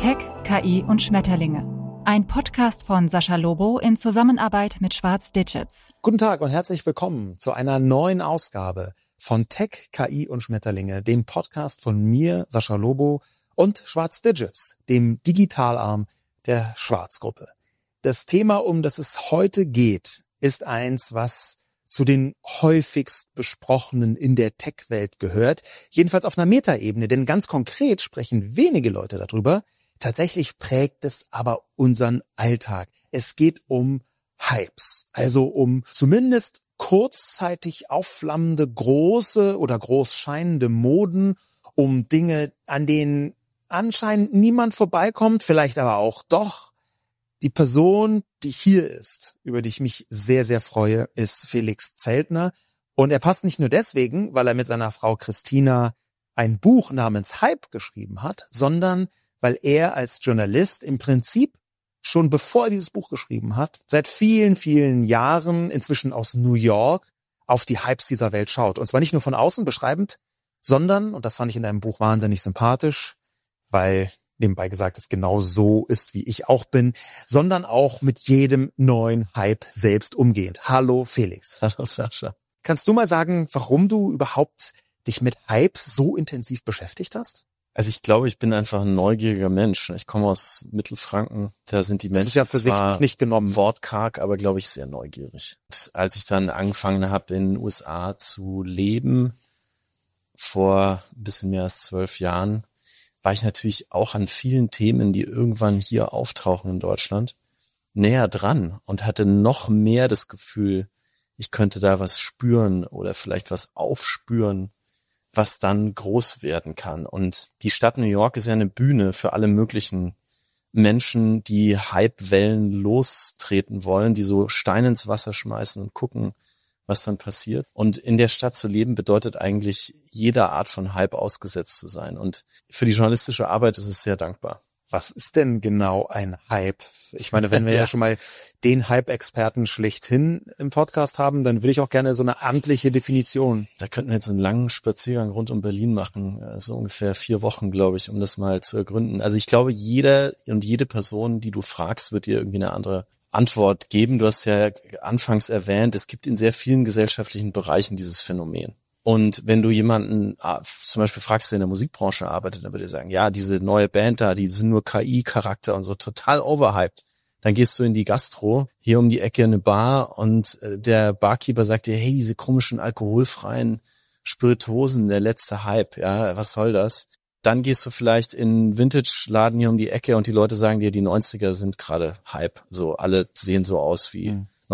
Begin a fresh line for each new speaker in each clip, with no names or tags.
Tech, KI und Schmetterlinge. Ein Podcast von Sascha Lobo in Zusammenarbeit mit Schwarz Digits.
Guten Tag und herzlich willkommen zu einer neuen Ausgabe von Tech, KI und Schmetterlinge, dem Podcast von mir, Sascha Lobo, und Schwarz Digits, dem Digitalarm der Schwarz-Gruppe. Das Thema, um das es heute geht, ist eins, was zu den häufigst besprochenen in der Tech-Welt gehört, jedenfalls auf einer Metaebene, denn ganz konkret sprechen wenige Leute darüber. Tatsächlich prägt es aber unseren Alltag. Es geht um Hypes, also um zumindest kurzzeitig aufflammende große oder groß scheinende Moden, um Dinge, an denen anscheinend niemand vorbeikommt, vielleicht aber auch doch. Die Person, die hier ist, über die ich mich sehr, sehr freue, ist Felix Zeltner. Und er passt nicht nur deswegen, weil er mit seiner Frau Christina ein Buch namens Hype geschrieben hat, sondern weil er als Journalist im Prinzip schon bevor er dieses Buch geschrieben hat, seit vielen, vielen Jahren inzwischen aus New York auf die Hypes dieser Welt schaut. Und zwar nicht nur von außen beschreibend, sondern, und das fand ich in deinem Buch wahnsinnig sympathisch, weil nebenbei gesagt es genau so ist, wie ich auch bin, sondern auch mit jedem neuen Hype selbst umgehend. Hallo Felix.
Hallo Sascha.
Kannst du mal sagen, warum du überhaupt dich mit Hypes so intensiv beschäftigt hast?
Also ich glaube, ich bin einfach ein neugieriger Mensch. Ich komme aus Mittelfranken, da sind die Menschen
das ist ja für
zwar
sich nicht genommen,
wortkarg, aber glaube ich sehr neugierig. Und als ich dann angefangen habe, in den USA zu leben, vor ein bisschen mehr als 12 Jahren, war ich natürlich auch an vielen Themen, die irgendwann hier auftauchen in Deutschland, näher dran und hatte noch mehr das Gefühl, ich könnte da was spüren oder vielleicht was aufspüren, was dann groß werden kann. Und die Stadt New York ist ja eine Bühne für alle möglichen Menschen, die Hype-Wellen lostreten wollen, die so Steine ins Wasser schmeißen und gucken, was dann passiert. Und in der Stadt zu leben bedeutet eigentlich, jeder Art von Hype ausgesetzt zu sein. Und für die journalistische Arbeit ist es sehr dankbar.
Was ist denn genau ein Hype? Ich meine, wenn wir ja schon mal den Hype-Experten schlechthin im Podcast haben, dann würde ich auch gerne so eine amtliche Definition.
Da könnten wir jetzt einen langen Spaziergang rund um Berlin machen, so ungefähr 4 Wochen, glaube ich, um das mal zu ergründen. Also ich glaube, jeder und jede Person, die du fragst, wird dir irgendwie eine andere Antwort geben. Du hast ja anfangs erwähnt, es gibt in sehr vielen gesellschaftlichen Bereichen dieses Phänomen. Und wenn du jemanden zum Beispiel fragst, der in der Musikbranche arbeitet, dann würde er sagen, ja, diese neue Band da, die sind nur KI-Charakter und so total overhyped. Dann gehst du in die Gastro, hier um die Ecke eine Bar und der Barkeeper sagt dir, hey, diese komischen alkoholfreien Spirituosen, der letzte Hype, ja, was soll das? Dann gehst du vielleicht in einen Vintage-Laden hier um die Ecke und die Leute sagen dir, die 90er sind gerade Hype. So, alle sehen so aus wie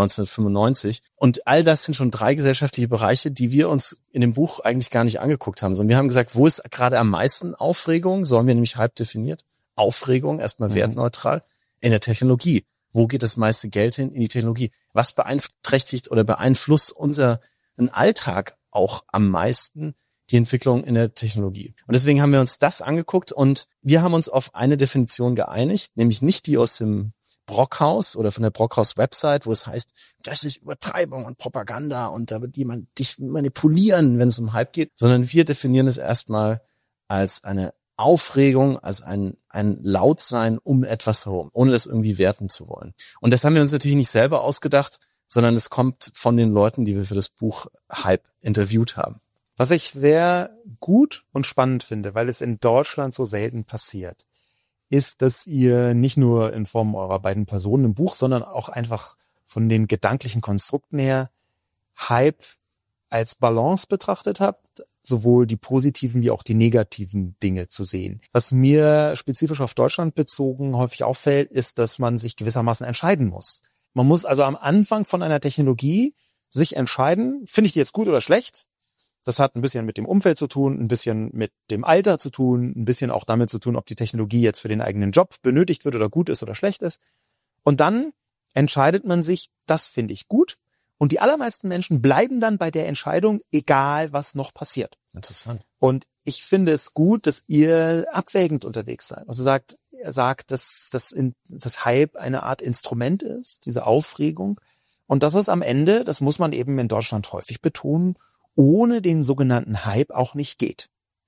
1995. Und all das sind schon 3 gesellschaftliche Bereiche, die wir uns in dem Buch eigentlich gar nicht angeguckt haben. Sondern wir haben gesagt, wo ist gerade am meisten Aufregung? So haben wir nämlich Hype definiert. Aufregung, erstmal wertneutral. In der Technologie. Wo geht das meiste Geld hin? In die Technologie. Was beeinträchtigt oder beeinflusst unseren Alltag auch am meisten? Die Entwicklung in der Technologie. Und deswegen haben wir uns das angeguckt und wir haben uns auf eine Definition geeinigt, nämlich nicht die aus dem Brockhaus oder von der Brockhaus-Website, wo es heißt, das ist Übertreibung und Propaganda und da wird jemand dich manipulieren, wenn es um Hype geht, sondern wir definieren es erstmal als eine Aufregung, als ein Lautsein um etwas herum, ohne das irgendwie werten zu wollen. Und das haben wir uns natürlich nicht selber ausgedacht, sondern es kommt von den Leuten, die wir für das Buch Hype interviewt haben.
Was ich sehr gut und spannend finde, weil es in Deutschland so selten passiert, ist, dass ihr nicht nur in Form eurer beiden Personen im Buch, sondern auch einfach von den gedanklichen Konstrukten her Hype als Balance betrachtet habt, sowohl die positiven wie auch die negativen Dinge zu sehen. Was mir spezifisch auf Deutschland bezogen häufig auffällt, ist, dass man sich gewissermaßen entscheiden muss. Man muss also am Anfang von einer Technologie sich entscheiden, finde ich die jetzt gut oder schlecht? Das hat ein bisschen mit dem Umfeld zu tun, ein bisschen mit dem Alter zu tun, ein bisschen auch damit zu tun, ob die Technologie jetzt für den eigenen Job benötigt wird oder gut ist oder schlecht ist. Und dann entscheidet man sich, das finde ich gut. Und die allermeisten Menschen bleiben dann bei der Entscheidung, egal was noch passiert.
Interessant.
Und ich finde es gut, dass ihr abwägend unterwegs seid. Also er sagt, dass das Hype eine Art Instrument ist, diese Aufregung. Und dass es am Ende, das muss man eben in Deutschland häufig betonen, ohne den sogenannten Hype auch nicht geht.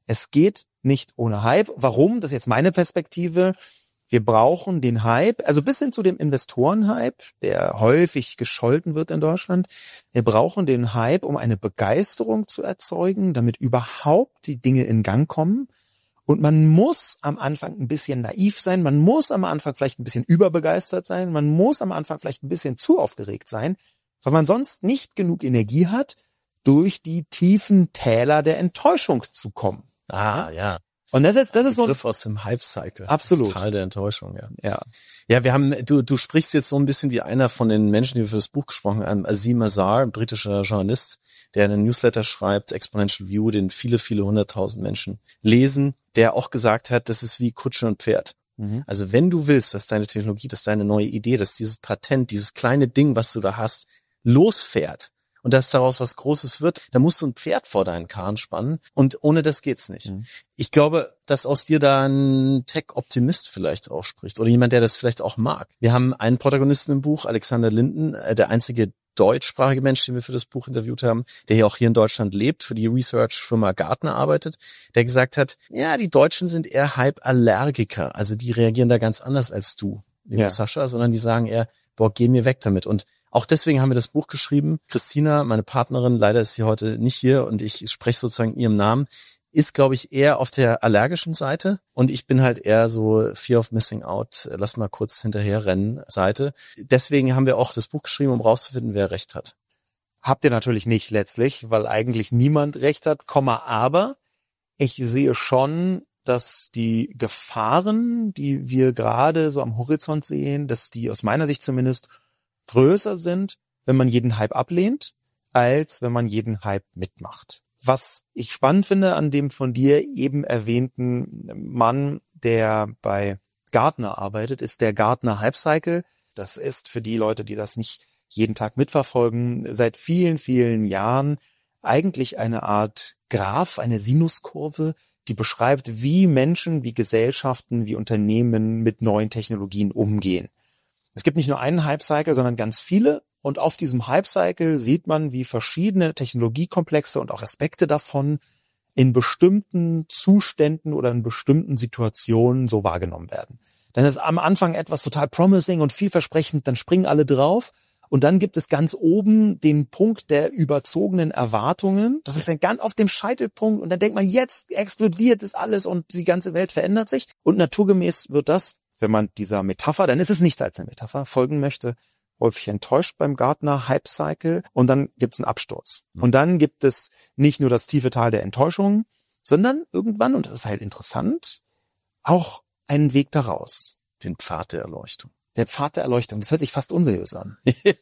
Es geht nicht ohne Hype. Warum? Das ist jetzt meine Perspektive. Wir brauchen den Hype, also bis hin zu dem Investorenhype, der häufig gescholten wird in Deutschland. Wir brauchen den Hype, um eine Begeisterung zu erzeugen, damit überhaupt die Dinge in Gang kommen. Und man muss am Anfang ein bisschen naiv sein, man muss am Anfang vielleicht ein bisschen überbegeistert sein, man muss am Anfang vielleicht ein bisschen zu aufgeregt sein, weil man sonst nicht genug Energie hat, durch die tiefen Täler der Enttäuschung zu kommen.
Ja.
Und das ist so ein
Begriff aus dem Hype-Cycle.
Absolut.
Das Tal der Enttäuschung, ja.
Ja.
Ja, wir haben, du sprichst jetzt so ein bisschen wie einer von den Menschen, die wir für das Buch gesprochen haben, Azeem Azhar, ein britischer Journalist, der einen Newsletter schreibt, Exponential View, den viele, viele 100.000 Menschen lesen, der auch gesagt hat, das ist wie Kutsche und Pferd. Also wenn du willst, dass deine Technologie, dass deine neue Idee, dass dieses Patent, dieses kleine Ding, was du da hast, losfährt und dass daraus was Großes wird, dann musst du ein Pferd vor deinen Karren spannen und ohne das geht's nicht. Ich glaube, dass aus dir da ein Tech-Optimist vielleicht auch spricht oder jemand, der das vielleicht auch mag. Wir haben einen Protagonisten im Buch, Alexander Linden, der einzige deutschsprachige Mensch, den wir für das Buch interviewt haben, der hier auch hier in Deutschland lebt, für die Research-Firma Gartner arbeitet, der gesagt hat, ja, die Deutschen sind eher Hype-Allergiker, also die reagieren da ganz anders als du, lieber Sascha, sondern die sagen eher, boah, geh mir weg damit. Und auch deswegen haben wir das Buch geschrieben. Christina, meine Partnerin, leider ist sie heute nicht hier und ich spreche sozusagen in ihrem Namen, ist, glaube ich, eher auf der allergischen Seite und ich bin halt eher so Fear of Missing Out, lass mal kurz hinterher rennen Seite. Deswegen haben wir auch das Buch geschrieben, um rauszufinden, wer recht hat.
Habt ihr natürlich nicht letztlich, weil eigentlich niemand recht hat, aber ich sehe schon, dass die Gefahren, die wir gerade so am Horizont sehen, dass die aus meiner Sicht zumindest größer sind, wenn man jeden Hype ablehnt, als wenn man jeden Hype mitmacht. Was ich spannend finde an dem von dir eben erwähnten Mann, der bei Gartner arbeitet, ist der Gartner Hype Cycle. Das ist für die Leute, die das nicht jeden Tag mitverfolgen, seit vielen, vielen Jahren eigentlich eine Art Graph, eine Sinuskurve, die beschreibt, wie Menschen, wie Gesellschaften, wie Unternehmen mit neuen Technologien umgehen. Es gibt nicht nur einen Hype-Cycle, sondern ganz viele. Und auf diesem Hype-Cycle sieht man, wie verschiedene Technologiekomplexe und auch Aspekte davon in bestimmten Zuständen oder in bestimmten Situationen so wahrgenommen werden. Dann ist am Anfang etwas total promising und vielversprechend, dann springen alle drauf. Und dann gibt es ganz oben den Punkt der überzogenen Erwartungen. Das ist dann ganz auf dem Scheitelpunkt. Und dann denkt man, jetzt explodiert das alles und die ganze Welt verändert sich. Und naturgemäß wird das, wenn man dieser Metapher, dann ist es nichts als eine Metapher, folgen möchte, häufig enttäuscht beim Gartner Hype Cycle. Und dann gibt es einen Absturz. Und dann gibt es nicht nur das tiefe Tal der Enttäuschung, sondern irgendwann, und das ist halt interessant, auch einen Weg daraus.
Den Pfad der Erleuchtung.
Der Pfad der Erleuchtung, das hört sich fast unseriös an.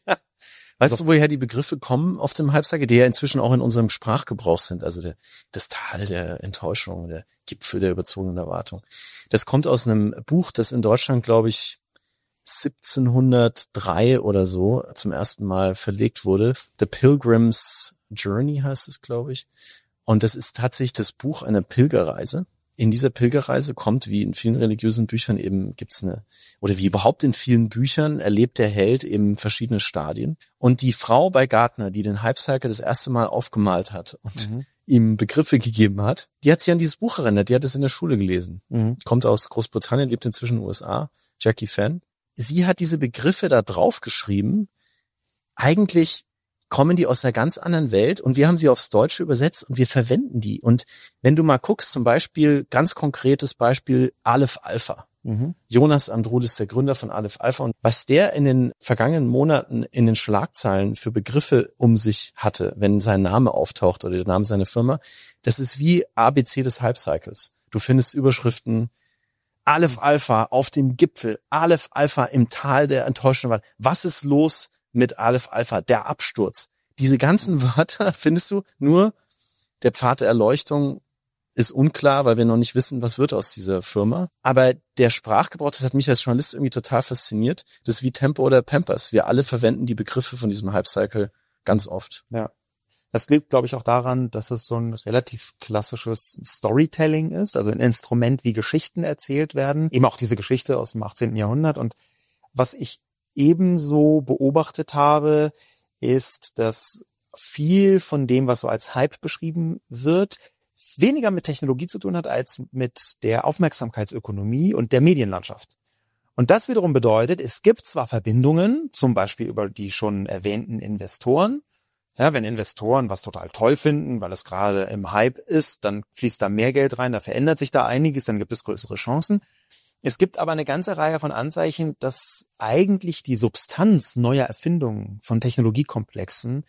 Weißt du, woher die Begriffe kommen auf dem Hype-Cycle, die ja inzwischen auch in unserem Sprachgebrauch sind, also das Tal der Enttäuschung, der Gipfel der überzogenen Erwartung. Das kommt aus einem Buch, das in Deutschland, glaube ich, 1703 oder so zum ersten Mal verlegt wurde. The Pilgrim's Journey heißt es, glaube ich. Und das ist tatsächlich das Buch einer Pilgerreise. In dieser Pilgerreise kommt, wie in vielen religiösen Büchern eben gibt's oder wie überhaupt in vielen Büchern erlebt der Held eben verschiedene Stadien. Und die Frau bei Gartner, die den Hype-Cycle das erste Mal aufgemalt hat und ihm Begriffe gegeben hat, die hat sich an dieses Buch erinnert, die hat es in der Schule gelesen. Kommt aus Großbritannien, lebt inzwischen in den USA, Jackie Fan. Sie hat diese Begriffe da drauf geschrieben. Eigentlich kommen die aus einer ganz anderen Welt und wir haben sie aufs Deutsche übersetzt und wir verwenden die. Und wenn du mal guckst, zum Beispiel, ganz konkretes Beispiel, Aleph Alpha. Jonas Andrulis, der Gründer von Aleph Alpha. Und was der in den vergangenen Monaten in den Schlagzeilen für Begriffe um sich hatte, wenn sein Name auftaucht oder der Name seiner Firma, das ist wie ABC des Hype-Cycles. Du findest Überschriften, Aleph Alpha auf dem Gipfel, Aleph Alpha im Tal der Enttäuschung. Was ist los mit Aleph Alpha? Der Absturz. Diese ganzen Wörter findest du, nur der Pfad der Erleuchtung ist unklar, weil wir noch nicht wissen, was wird aus dieser Firma. Aber der Sprachgebrauch, das hat mich als Journalist irgendwie total fasziniert. Das ist wie Tempo oder Pampers. Wir alle verwenden die Begriffe von diesem Hype-Cycle ganz oft.
Ja. Das liegt, glaube ich, auch daran, dass es so ein relativ klassisches Storytelling ist, also ein Instrument, wie Geschichten erzählt werden. Eben auch diese Geschichte aus dem 18. Jahrhundert. Und was ich ebenso beobachtet habe, ist, dass viel von dem, was so als Hype beschrieben wird, weniger mit Technologie zu tun hat als mit der Aufmerksamkeitsökonomie und der Medienlandschaft. Und das wiederum bedeutet, es gibt zwar Verbindungen, zum Beispiel über die schon erwähnten Investoren. Ja, wenn Investoren was total toll finden, weil es gerade im Hype ist, dann fließt da mehr Geld rein, da verändert sich da einiges, dann gibt es größere Chancen. Es gibt aber eine ganze Reihe von Anzeichen, dass eigentlich die Substanz neuer Erfindungen von Technologiekomplexen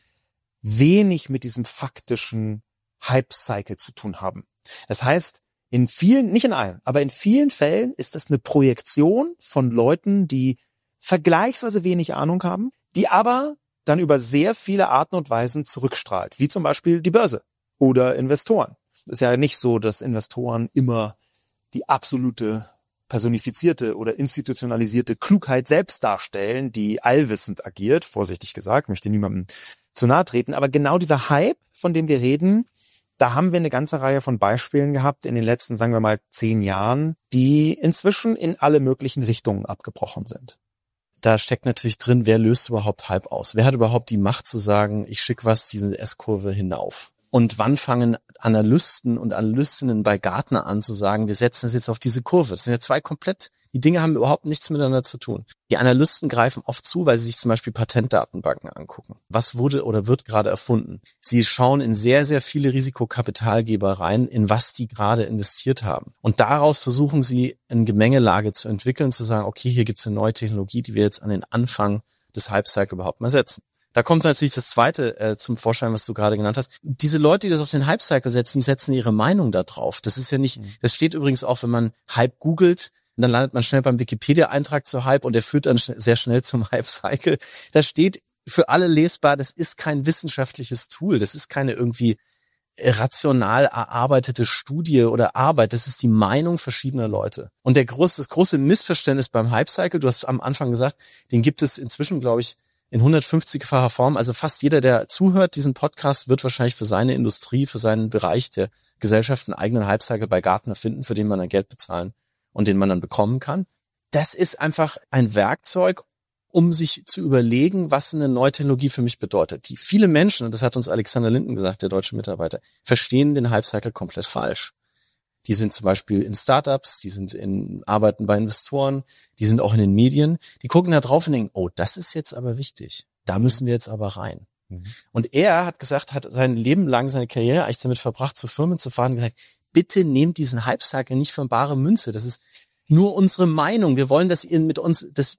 wenig mit diesem faktischen Hype-Cycle zu tun haben. Das heißt, in vielen, nicht in allen, aber in vielen Fällen ist das eine Projektion von Leuten, die vergleichsweise wenig Ahnung haben, die aber dann über sehr viele Arten und Weisen zurückstrahlt, wie zum Beispiel die Börse oder Investoren. Es ist ja nicht so, dass Investoren immer die absolute personifizierte oder institutionalisierte Klugheit selbst darstellen, die allwissend agiert, vorsichtig gesagt, möchte niemandem zu nahe treten, aber genau dieser Hype, von dem wir reden, da haben wir eine ganze Reihe von Beispielen gehabt in den letzten, sagen wir mal, 10 Jahren, die inzwischen in alle möglichen Richtungen abgebrochen sind.
Da steckt natürlich drin, wer löst überhaupt Hype aus? Wer hat überhaupt die Macht zu sagen, ich schicke diese S-Kurve hinauf? Und wann fangen Analysten und Analystinnen bei Gartner an zu sagen, wir setzen es jetzt auf diese Kurve? Das sind ja zwei komplett, die Dinge haben überhaupt nichts miteinander zu tun. Die Analysten greifen oft zu, weil sie sich zum Beispiel Patentdatenbanken angucken. Was wurde oder wird gerade erfunden? Sie schauen in sehr, sehr viele Risikokapitalgeber rein, in was die gerade investiert haben. Und daraus versuchen sie, eine Gemengelage zu entwickeln, zu sagen, okay, hier gibt es eine neue Technologie, die wir jetzt an den Anfang des Hype-Cycle überhaupt mal setzen. Da kommt natürlich das Zweite zum Vorschein, was du gerade genannt hast. Diese Leute, die das auf den Hype-Cycle setzen, die setzen ihre Meinung da drauf. Das ist ja nicht, das steht übrigens auch, wenn man Hype googelt, dann landet man schnell beim Wikipedia-Eintrag zu Hype und der führt dann sehr schnell zum Hype-Cycle. Da steht für alle lesbar, das ist kein wissenschaftliches Tool, das ist keine irgendwie rational erarbeitete Studie oder Arbeit, das ist die Meinung verschiedener Leute. Und das große Missverständnis beim Hype-Cycle, du hast am Anfang gesagt, den gibt es inzwischen, glaube ich, in 150-facher Form. Also fast jeder, der zuhört, diesen Podcast, wird wahrscheinlich für seine Industrie, für seinen Bereich der Gesellschaft einen eigenen Hype-Cycle bei Gartner finden, für den man dann Geld bezahlen und den man dann bekommen kann. Das ist einfach ein Werkzeug, um sich zu überlegen, was eine neue Technologie für mich bedeutet. Die viele Menschen, und das hat uns Alexander Linden gesagt, der deutsche Mitarbeiter, verstehen den Hype-Cycle komplett falsch. Die sind zum Beispiel in Startups, die sind arbeiten bei Investoren, die sind auch in den Medien. Die gucken da drauf und denken, oh, das ist jetzt aber wichtig. Da müssen wir jetzt aber rein. Und er hat gesagt, hat sein Leben lang seine Karriere eigentlich damit verbracht, zu Firmen zu fahren und gesagt, bitte nehmt diesen Hype-Cycle nicht für bare Münze. Das ist nur unsere Meinung. Wir wollen, dass ihr mit uns, das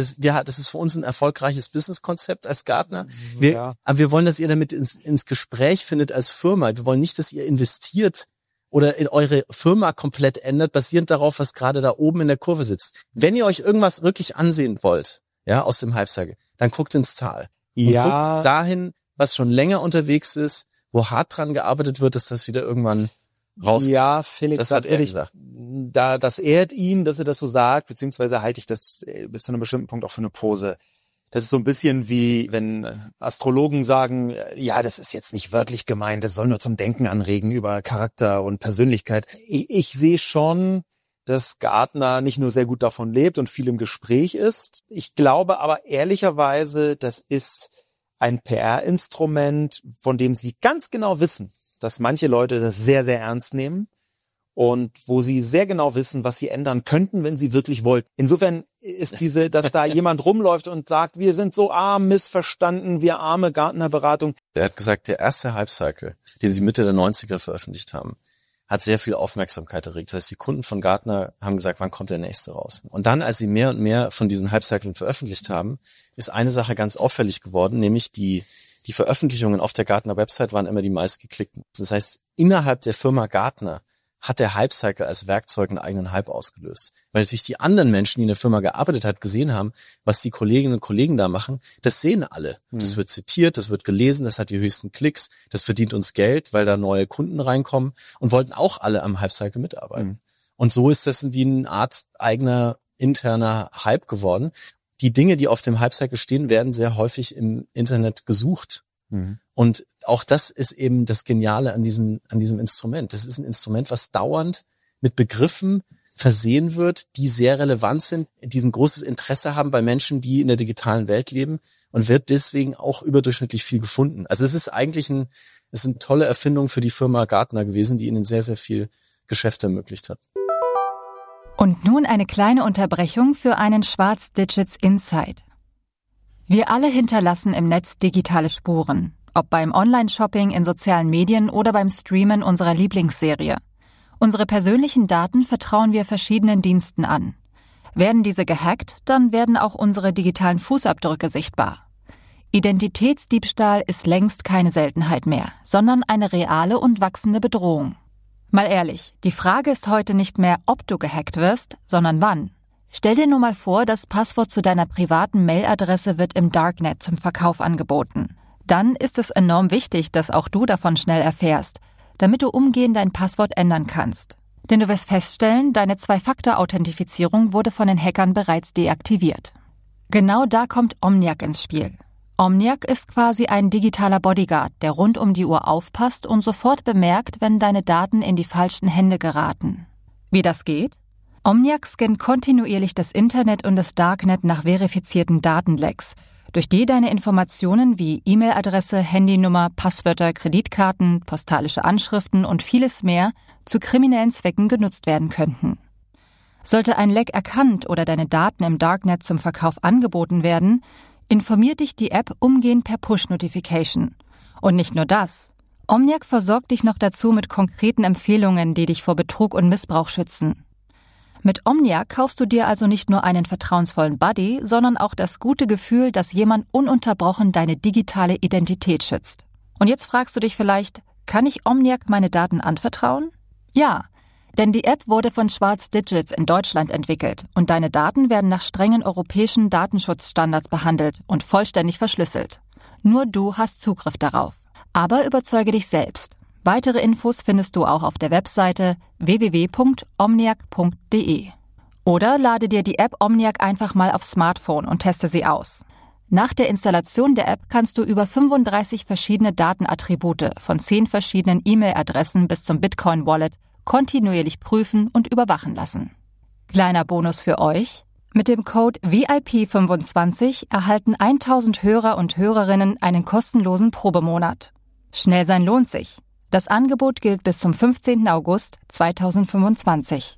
ist für uns ein erfolgreiches Businesskonzept als Gartner. Aber wir wollen, dass ihr damit ins Gespräch findet als Firma. Wir wollen nicht, dass ihr investiert oder in eure Firma komplett ändert, basierend darauf, was gerade da oben in der Kurve sitzt. Wenn ihr euch irgendwas wirklich ansehen wollt, ja, aus dem Hype-Cycle, dann guckt ins Tal. Und guckt dahin, was schon länger unterwegs ist, wo hart dran gearbeitet wird, dass das wieder irgendwann rauskommt.
Ja, Felix,
das hat er gesagt.
Das ehrt ihn, dass er das so sagt, beziehungsweise halte ich das bis zu einem bestimmten Punkt auch für eine Pose. Das ist so ein bisschen wie, wenn Astrologen sagen, ja, das ist jetzt nicht wörtlich gemeint, das soll nur zum Denken anregen über Charakter und Persönlichkeit. Ich sehe schon, dass Gartner nicht nur sehr gut davon lebt und viel im Gespräch ist. Ich glaube aber ehrlicherweise, das ist ein PR-Instrument, von dem sie ganz genau wissen, dass manche Leute das sehr, sehr ernst nehmen und wo sie sehr genau wissen, was sie ändern könnten, wenn sie wirklich wollten. Insofern ist dass da jemand rumläuft und sagt, wir sind so arm, missverstanden, wir arme Gartner-Beratung.
Er hat gesagt, der erste Hype-Cycle, den sie Mitte der 90er veröffentlicht haben, hat sehr viel Aufmerksamkeit erregt. Das heißt, die Kunden von Gartner haben gesagt, wann kommt der nächste raus? Und dann, als sie mehr und mehr von diesen Hype-Cyclen veröffentlicht haben, ist eine Sache ganz auffällig geworden, nämlich die Veröffentlichungen auf der Gartner-Website waren immer die meistgeklickten. Das heißt, innerhalb der Firma Gartner hat der Hype-Cycle als Werkzeug einen eigenen Hype ausgelöst. Weil natürlich die anderen Menschen, die in der Firma gearbeitet haben, gesehen haben, was die Kolleginnen und Kollegen da machen, das sehen alle. Das wird zitiert, das wird gelesen, das hat die höchsten Klicks, das verdient uns Geld, weil da neue Kunden reinkommen und wollten auch alle am Hype-Cycle mitarbeiten. Und so ist das wie eine Art eigener interner Hype geworden. Die Dinge, die auf dem Hype-Cycle stehen, werden sehr häufig im Internet gesucht. Und auch das ist eben das Geniale an diesem Instrument. Das ist ein Instrument, was dauernd mit Begriffen versehen wird, die sehr relevant sind, die ein großes Interesse haben bei Menschen, die in der digitalen Welt leben und wird deswegen auch überdurchschnittlich viel gefunden. Also es ist eigentlich Es sind tolle Erfindungen für die Firma Gartner gewesen, die ihnen sehr, sehr viel Geschäft ermöglicht hat.
Und nun eine kleine Unterbrechung für einen Schwarz Digits Insight. Wir alle hinterlassen im Netz digitale Spuren, ob beim Online-Shopping, in sozialen Medien oder beim Streamen unserer Lieblingsserie. Unsere persönlichen Daten vertrauen wir verschiedenen Diensten an. Werden diese gehackt, dann werden auch unsere digitalen Fußabdrücke sichtbar. Identitätsdiebstahl ist längst keine Seltenheit mehr, sondern eine reale und wachsende Bedrohung. Mal ehrlich, die Frage ist heute nicht mehr, ob du gehackt wirst, sondern wann. Stell dir nur mal vor, das Passwort zu deiner privaten Mailadresse wird im Darknet zum Verkauf angeboten. Dann ist es enorm wichtig, dass auch du davon schnell erfährst, damit du umgehend dein Passwort ändern kannst. Denn du wirst feststellen, deine 2-Faktor-Authentifizierung wurde von den Hackern bereits deaktiviert. Genau da kommt Omniac ins Spiel. Omniac ist quasi ein digitaler Bodyguard, der rund um die Uhr aufpasst und sofort bemerkt, wenn deine Daten in die falschen Hände geraten. Wie das geht? Omniac scannt kontinuierlich das Internet und das Darknet nach verifizierten Datenlecks, durch die deine Informationen wie E-Mail-Adresse, Handynummer, Passwörter, Kreditkarten, postalische Anschriften und vieles mehr zu kriminellen Zwecken genutzt werden könnten. Sollte ein Leck erkannt oder deine Daten im Darknet zum Verkauf angeboten werden, informiert dich die App umgehend per Push-Notification. Und nicht nur das. Omniac versorgt dich noch dazu mit konkreten Empfehlungen, die dich vor Betrug und Missbrauch schützen. Mit Omniac kaufst du dir also nicht nur einen vertrauensvollen Buddy, sondern auch das gute Gefühl, dass jemand ununterbrochen deine digitale Identität schützt. Und jetzt fragst du dich vielleicht, kann ich Omniac meine Daten anvertrauen? Ja, denn die App wurde von Schwarz Digits in Deutschland entwickelt und deine Daten werden nach strengen europäischen Datenschutzstandards behandelt und vollständig verschlüsselt. Nur du hast Zugriff darauf. Aber überzeuge dich selbst. Weitere Infos findest du auch auf der Webseite www.omniac.de. Oder lade dir die App Omniac einfach mal aufs Smartphone und teste sie aus. Nach der Installation der App kannst du über 35 verschiedene Datenattribute von 10 verschiedenen E-Mail-Adressen bis zum Bitcoin-Wallet kontinuierlich prüfen und überwachen lassen. Kleiner Bonus für euch: Mit dem Code VIP25 erhalten 1000 Hörer und Hörerinnen einen kostenlosen Probemonat. Schnell sein lohnt sich. Das Angebot gilt bis zum 15. August 2025.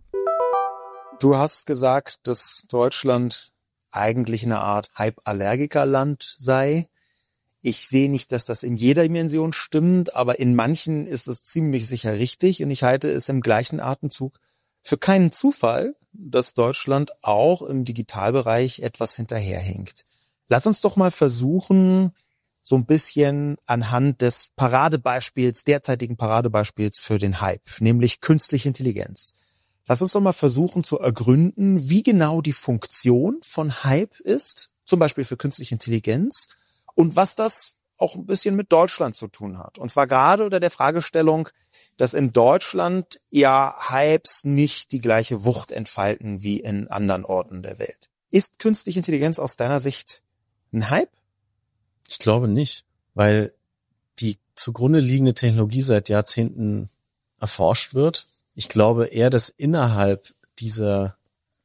Du hast gesagt, dass Deutschland eigentlich eine Art Hype-Allergiker-Land sei. Ich sehe nicht, dass das in jeder Dimension stimmt, aber in manchen ist es ziemlich sicher richtig. Und ich halte es im gleichen Atemzug für keinen Zufall, dass Deutschland auch im Digitalbereich etwas hinterherhinkt. Lass uns doch mal versuchen, so ein bisschen anhand des derzeitigen Paradebeispiels für den Hype, nämlich künstliche Intelligenz. Lass uns doch mal versuchen zu ergründen, wie genau die Funktion von Hype ist, zum Beispiel für künstliche Intelligenz, und was das auch ein bisschen mit Deutschland zu tun hat. Und zwar gerade unter der Fragestellung, dass in Deutschland ja Hypes nicht die gleiche Wucht entfalten wie in anderen Orten der Welt. Ist künstliche Intelligenz aus deiner Sicht ein Hype?
Ich glaube nicht, weil die zugrunde liegende Technologie seit Jahrzehnten erforscht wird. Ich glaube eher, dass innerhalb dieser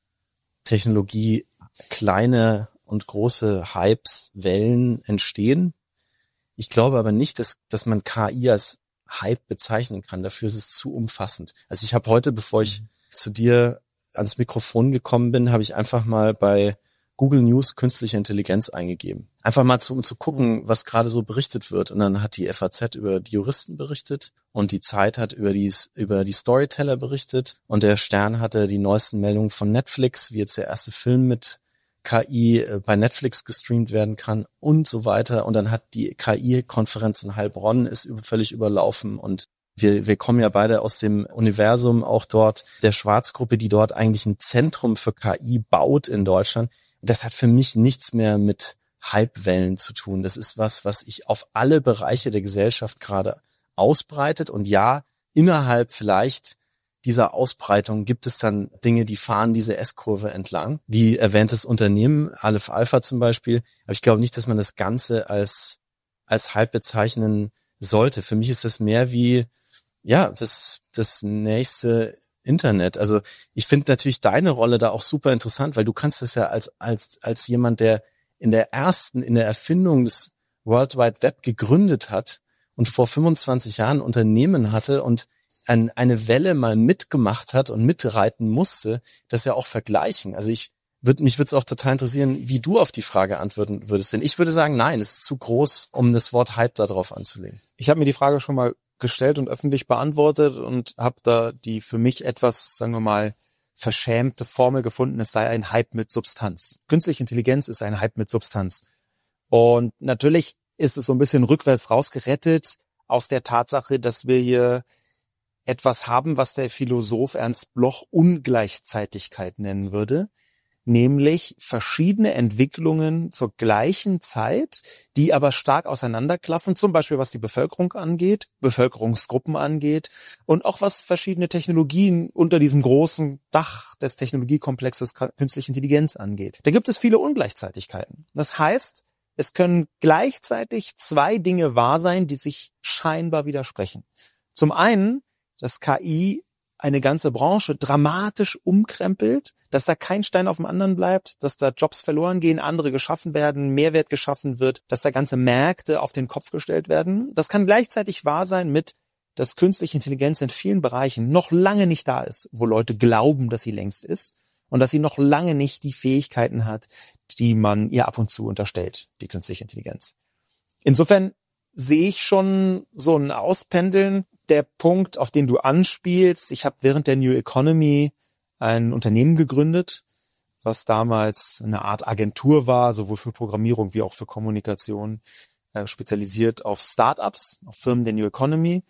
Technologie kleine und große Hypes, Wellen entstehen. Ich glaube aber nicht, dass man KI als Hype bezeichnen kann. Dafür ist es zu umfassend. Also ich habe heute, bevor ich zu dir ans Mikrofon gekommen bin, habe ich einfach mal bei Google News künstliche Intelligenz eingegeben. Einfach mal um zu gucken, was gerade so berichtet wird. Und dann hat die FAZ über die Juristen berichtet und die Zeit hat über die Storyteller berichtet und der Stern hatte die neuesten Meldungen von Netflix, wie jetzt der erste Film mit KI bei Netflix gestreamt werden kann und so weiter. Und dann hat die KI-Konferenz in Heilbronn ist völlig überlaufen und wir kommen ja beide aus dem Universum, auch dort der Schwarzgruppe, die dort eigentlich ein Zentrum für KI baut in Deutschland. Das hat für mich nichts mehr mit Hypewellen zu tun. Das ist was ich auf alle Bereiche der Gesellschaft gerade ausbreitet. Und ja, innerhalb vielleicht dieser Ausbreitung gibt es dann Dinge, die fahren diese S-Kurve entlang. Wie erwähntes Unternehmen, Aleph Alpha zum Beispiel. Aber ich glaube nicht, dass man das Ganze als Hype bezeichnen sollte. Für mich ist das mehr wie, ja, das nächste Internet. Also ich finde natürlich deine Rolle da auch super interessant, weil du kannst das ja als jemand, der in der Erfindung des World Wide Web gegründet hat und vor 25 Jahren Unternehmen hatte und eine Welle mal mitgemacht hat und mitreiten musste, das ja auch vergleichen. Also mich würde es auch total interessieren, wie du auf die Frage antworten würdest. Denn ich würde sagen, nein, es ist zu groß, um das Wort Hype da drauf anzulegen.
Ich habe mir die Frage schon mal gestellt und öffentlich beantwortet und habe da die für mich etwas, sagen wir mal, verschämte Formel gefunden, es sei ein Hype mit Substanz. Künstliche Intelligenz ist ein Hype mit Substanz. Und natürlich ist es so ein bisschen rückwärts rausgerettet aus der Tatsache, dass wir hier etwas haben, was der Philosoph Ernst Bloch Ungleichzeitigkeit nennen würde, nämlich verschiedene Entwicklungen zur gleichen Zeit, die aber stark auseinanderklaffen, zum Beispiel was die Bevölkerung angeht, Bevölkerungsgruppen angeht und auch was verschiedene Technologien unter diesem großen Dach des Technologiekomplexes Künstliche Intelligenz angeht. Da gibt es viele Ungleichzeitigkeiten. Das heißt, es können gleichzeitig zwei Dinge wahr sein, die sich scheinbar widersprechen. Zum einen, dass KI eine ganze Branche dramatisch umkrempelt, dass da kein Stein auf dem anderen bleibt, dass da Jobs verloren gehen, andere geschaffen werden, Mehrwert geschaffen wird, dass da ganze Märkte auf den Kopf gestellt werden. Das kann gleichzeitig wahr sein mit, dass künstliche Intelligenz in vielen Bereichen noch lange nicht da ist, wo Leute glauben, dass sie längst ist und dass sie noch lange nicht die Fähigkeiten hat, die man ihr ab und zu unterstellt, die künstliche Intelligenz. Insofern sehe ich schon so ein Auspendeln. Der Punkt, auf den du anspielst, ich habe während der New Economy ein Unternehmen gegründet, was damals eine Art Agentur war, sowohl für Programmierung wie auch für Kommunikation, spezialisiert auf Startups, auf Firmen der New Economy.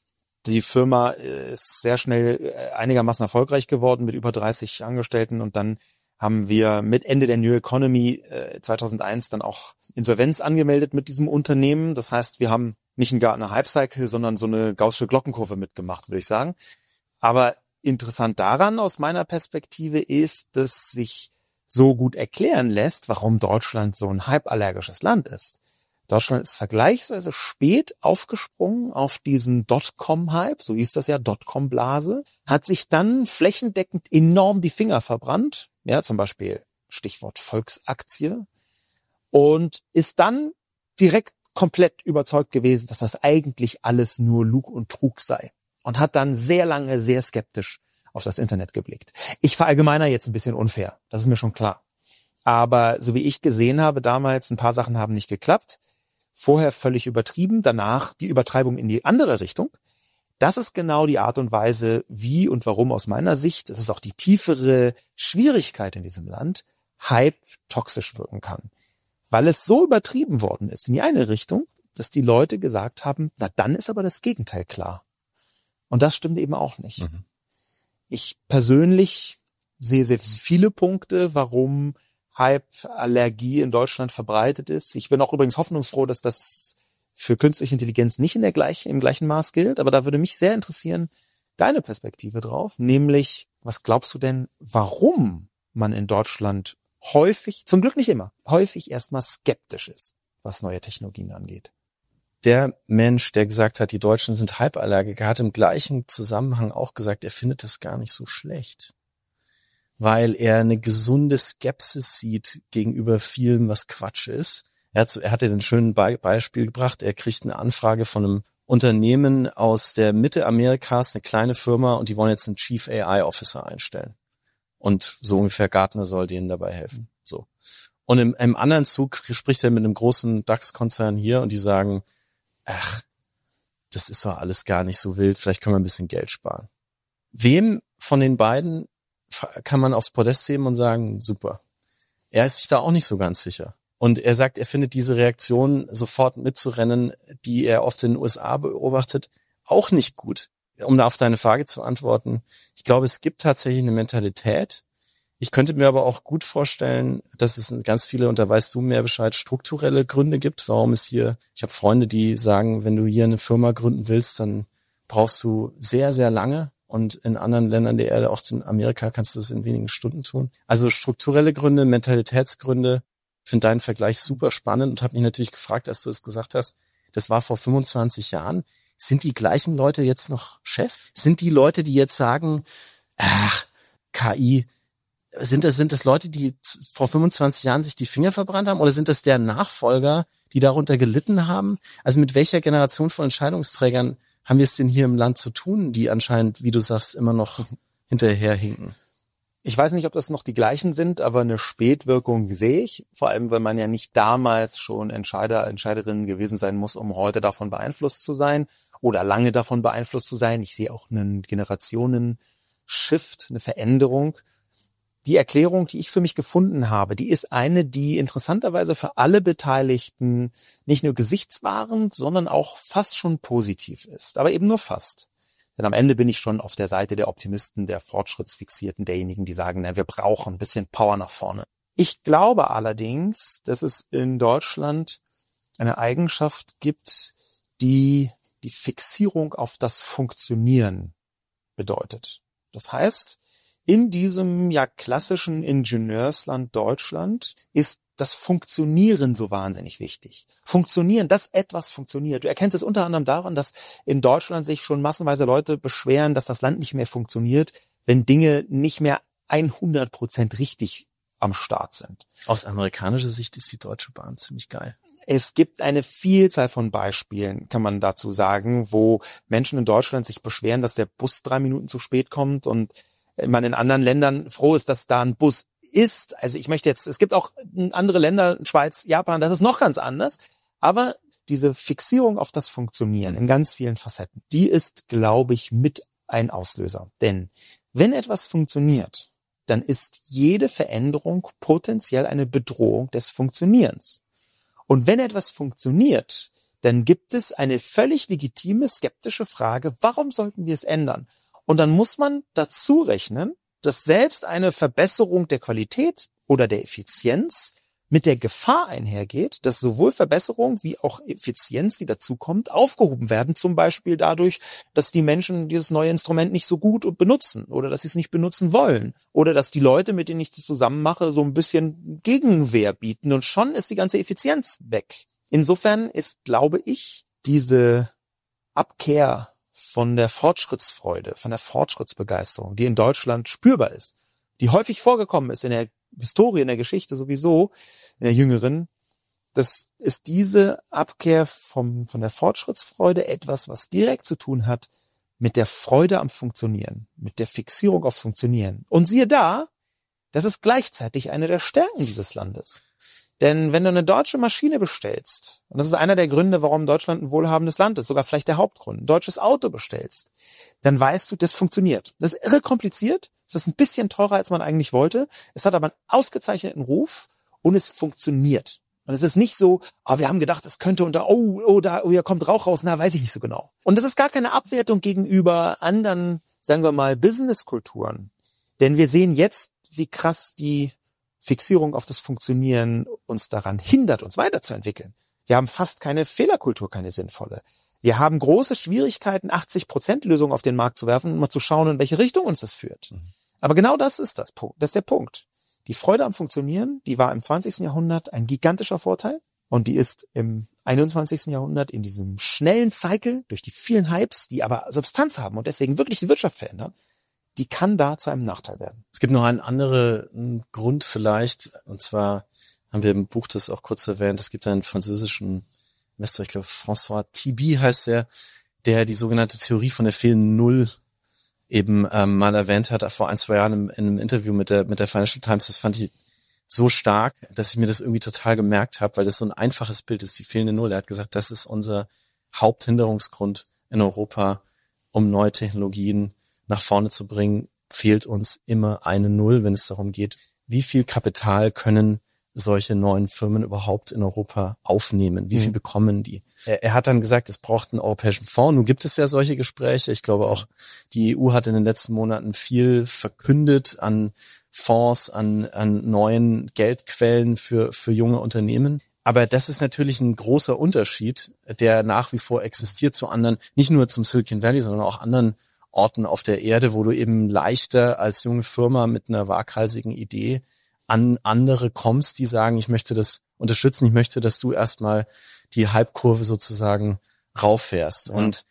Die Firma ist sehr schnell einigermaßen erfolgreich geworden mit über 30 Angestellten und dann haben wir mit Ende der New Economy 2001 dann auch Insolvenz angemeldet mit diesem Unternehmen. Das heißt, wir haben nicht gar eine Hype-Cycle, sondern so eine gaußsche Glockenkurve mitgemacht, würde ich sagen. Aber interessant daran aus meiner Perspektive ist, dass sich so gut erklären lässt, warum Deutschland so ein hype-allergisches Land ist. Deutschland ist vergleichsweise spät aufgesprungen auf diesen Dotcom-Hype, so hieß das ja, Dotcom-Blase, hat sich dann flächendeckend enorm die Finger verbrannt, ja, zum Beispiel Stichwort Volksaktie, und ist dann direkt komplett überzeugt gewesen, dass das eigentlich alles nur Lug und Trug sei und hat dann sehr lange sehr skeptisch auf das Internet geblickt. Ich verallgemeiner jetzt ein bisschen unfair, das ist mir schon klar. Aber so wie ich gesehen habe damals, ein paar Sachen haben nicht geklappt. Vorher völlig übertrieben, danach die Übertreibung in die andere Richtung. Das ist genau die Art und Weise, wie und warum aus meiner Sicht, das ist auch die tiefere Schwierigkeit in diesem Land, Hype toxisch wirken kann. Weil es so übertrieben worden ist in die eine Richtung, dass die Leute gesagt haben, na dann ist aber das Gegenteil klar. Und das stimmt eben auch nicht. Mhm. Ich persönlich sehe sehr viele Punkte, warum Hype-Allergie in Deutschland verbreitet ist. Ich bin auch übrigens hoffnungsfroh, dass das für künstliche Intelligenz nicht im gleichen Maß gilt. Aber da würde mich sehr interessieren, deine Perspektive drauf. Nämlich, was glaubst du denn, warum man in Deutschland häufig, zum Glück nicht immer, häufig erstmal skeptisch ist, was neue Technologien angeht?
Der Mensch, der gesagt hat, die Deutschen sind Hypeallergiker, hat im gleichen Zusammenhang auch gesagt, er findet es gar nicht so schlecht, weil er eine gesunde Skepsis sieht gegenüber vielem, was Quatsch ist. Er hatte den schönen Beispiel gebracht, er kriegt eine Anfrage von einem Unternehmen aus der Mitte Amerikas, eine kleine Firma, und die wollen jetzt einen Chief AI Officer einstellen. Und so ungefähr Gartner soll denen dabei helfen. So. Und im anderen Zug spricht er mit einem großen DAX-Konzern hier und die sagen, ach, das ist doch alles gar nicht so wild, vielleicht können wir ein bisschen Geld sparen. Wem von den beiden kann man aufs Podest heben und sagen, super. Er ist sich da auch nicht so ganz sicher. Und er sagt, er findet diese Reaktion, sofort mitzurennen, die er oft in den USA beobachtet, auch nicht gut. Um da auf deine Frage zu antworten, ich glaube, es gibt tatsächlich eine Mentalität. Ich könnte mir aber auch gut vorstellen, dass es ganz viele, und da weißt du mehr Bescheid, strukturelle Gründe gibt, warum es hier, ich habe Freunde, die sagen, wenn du hier eine Firma gründen willst, dann brauchst du sehr, sehr lange, und in anderen Ländern der Erde, auch in Amerika, kannst du das in wenigen Stunden tun. Also strukturelle Gründe, Mentalitätsgründe, finde deinen Vergleich super spannend und habe mich natürlich gefragt, als du es gesagt hast, das war vor 25 Jahren. Sind die gleichen Leute jetzt noch Chef? Sind die Leute, die jetzt sagen, ach, KI, Sind das Leute, die vor 25 Jahren sich die Finger verbrannt haben, oder sind das deren Nachfolger, die darunter gelitten haben? Also mit welcher Generation von Entscheidungsträgern haben wir es denn hier im Land zu tun, die anscheinend, wie du sagst, immer noch hinterherhinken?
Ich weiß nicht, ob das noch die gleichen sind, aber eine Spätwirkung sehe ich. Vor allem, weil man ja nicht damals schon Entscheiderinnen gewesen sein muss, um heute davon beeinflusst zu sein oder lange davon beeinflusst zu sein. Ich sehe auch einen Generationen-Shift, eine Veränderung. Die Erklärung, die ich für mich gefunden habe, die ist eine, die interessanterweise für alle Beteiligten nicht nur gesichtswahrend, sondern auch fast schon positiv ist. Aber eben nur fast. Denn am Ende bin ich schon auf der Seite der Optimisten, der Fortschrittsfixierten, derjenigen, die sagen, wir brauchen ein bisschen Power nach vorne. Ich glaube allerdings, dass es in Deutschland eine Eigenschaft gibt, die die Fixierung auf das Funktionieren bedeutet. Das heißt, in diesem klassischen Ingenieursland Deutschland ist das Funktionieren so wahnsinnig wichtig. Funktionieren, dass etwas funktioniert. Du erkennst es unter anderem daran, dass in Deutschland sich schon massenweise Leute beschweren, dass das Land nicht mehr funktioniert, wenn Dinge nicht mehr 100% richtig am Start sind.
Aus amerikanischer Sicht ist die Deutsche Bahn ziemlich geil.
Es gibt eine Vielzahl von Beispielen, kann man dazu sagen, wo Menschen in Deutschland sich beschweren, dass der Bus 3 Minuten zu spät kommt und man in anderen Ländern froh ist, dass da ein Bus ist. Also es gibt auch andere Länder, Schweiz, Japan, das ist noch ganz anders. Aber diese Fixierung auf das Funktionieren in ganz vielen Facetten, die ist, glaube ich, mit ein Auslöser. Denn wenn etwas funktioniert, dann ist jede Veränderung potenziell eine Bedrohung des Funktionierens. Und wenn etwas funktioniert, dann gibt es eine völlig legitime, skeptische Frage, warum sollten wir es ändern? Und dann muss man dazu rechnen, dass selbst eine Verbesserung der Qualität oder der Effizienz mit der Gefahr einhergeht, dass sowohl Verbesserung wie auch Effizienz, die dazukommt, aufgehoben werden. Zum Beispiel dadurch, dass die Menschen dieses neue Instrument nicht so gut benutzen oder dass sie es nicht benutzen wollen oder dass die Leute, mit denen ich das zusammen mache, so ein bisschen Gegenwehr bieten und schon ist die ganze Effizienz weg. Insofern ist, glaube ich, diese Abkehr von der Fortschrittsfreude, von der Fortschrittsbegeisterung, die in Deutschland spürbar ist, die häufig vorgekommen ist in der Historie, in der Geschichte sowieso, in der jüngeren, das ist diese Abkehr von der Fortschrittsfreude etwas, was direkt zu tun hat mit der Freude am Funktionieren, mit der Fixierung auf Funktionieren. Und siehe da, das ist gleichzeitig eine der Stärken dieses Landes. Denn wenn du eine deutsche Maschine bestellst, und das ist einer der Gründe, warum Deutschland ein wohlhabendes Land ist, sogar vielleicht der Hauptgrund, ein deutsches Auto bestellst, dann weißt du, das funktioniert. Das ist irre kompliziert, es ist ein bisschen teurer, als man eigentlich wollte, es hat aber einen ausgezeichneten Ruf und es funktioniert. Und es ist nicht so, wir haben gedacht, es könnte hier kommt Rauch raus, weiß ich nicht so genau. Und das ist gar keine Abwertung gegenüber anderen, sagen wir mal, Businesskulturen. Denn wir sehen jetzt, wie krass die Fixierung auf das Funktionieren uns daran hindert, uns weiterzuentwickeln. Wir haben fast keine Fehlerkultur, keine sinnvolle. Wir haben große Schwierigkeiten, 80% Lösungen auf den Markt zu werfen und mal zu schauen, in welche Richtung uns das führt. Aber genau das ist das ist der Punkt. Die Freude am Funktionieren, die war im 20. Jahrhundert ein gigantischer Vorteil und die ist im 21. Jahrhundert in diesem schnellen Cycle durch die vielen Hypes, die aber Substanz haben und deswegen wirklich die Wirtschaft verändern, die kann da zu einem Nachteil werden.
Es gibt noch einen anderen Grund vielleicht, und zwar haben wir im Buch das auch kurz erwähnt, es gibt einen französischen Investor, ich glaube François Tibi heißt der die sogenannte Theorie von der fehlenden Null eben mal erwähnt hat, vor 1-2 Jahren in einem Interview mit der Financial Times. Das fand ich so stark, dass ich mir das irgendwie total gemerkt habe, weil das so ein einfaches Bild ist, die fehlende Null. Er hat gesagt, das ist unser Haupthinderungsgrund in Europa, um neue Technologien nach vorne zu bringen, fehlt uns immer eine Null, wenn es darum geht, wie viel Kapital können solche neuen Firmen überhaupt in Europa aufnehmen? Wie viel bekommen die? Er hat dann gesagt, es braucht einen europäischen Fonds. Nun gibt es ja solche Gespräche. Ich glaube auch, die EU hat in den letzten Monaten viel verkündet an Fonds, an neuen Geldquellen für junge Unternehmen. Aber das ist natürlich ein großer Unterschied, der nach wie vor existiert zu anderen, nicht nur zum Silicon Valley, sondern auch anderen Orten auf der Erde, wo du eben leichter als junge Firma mit einer waghalsigen Idee an andere kommst, die sagen, ich möchte das unterstützen, ich möchte, dass du erstmal die Halbkurve sozusagen rauffährst. Ja. Und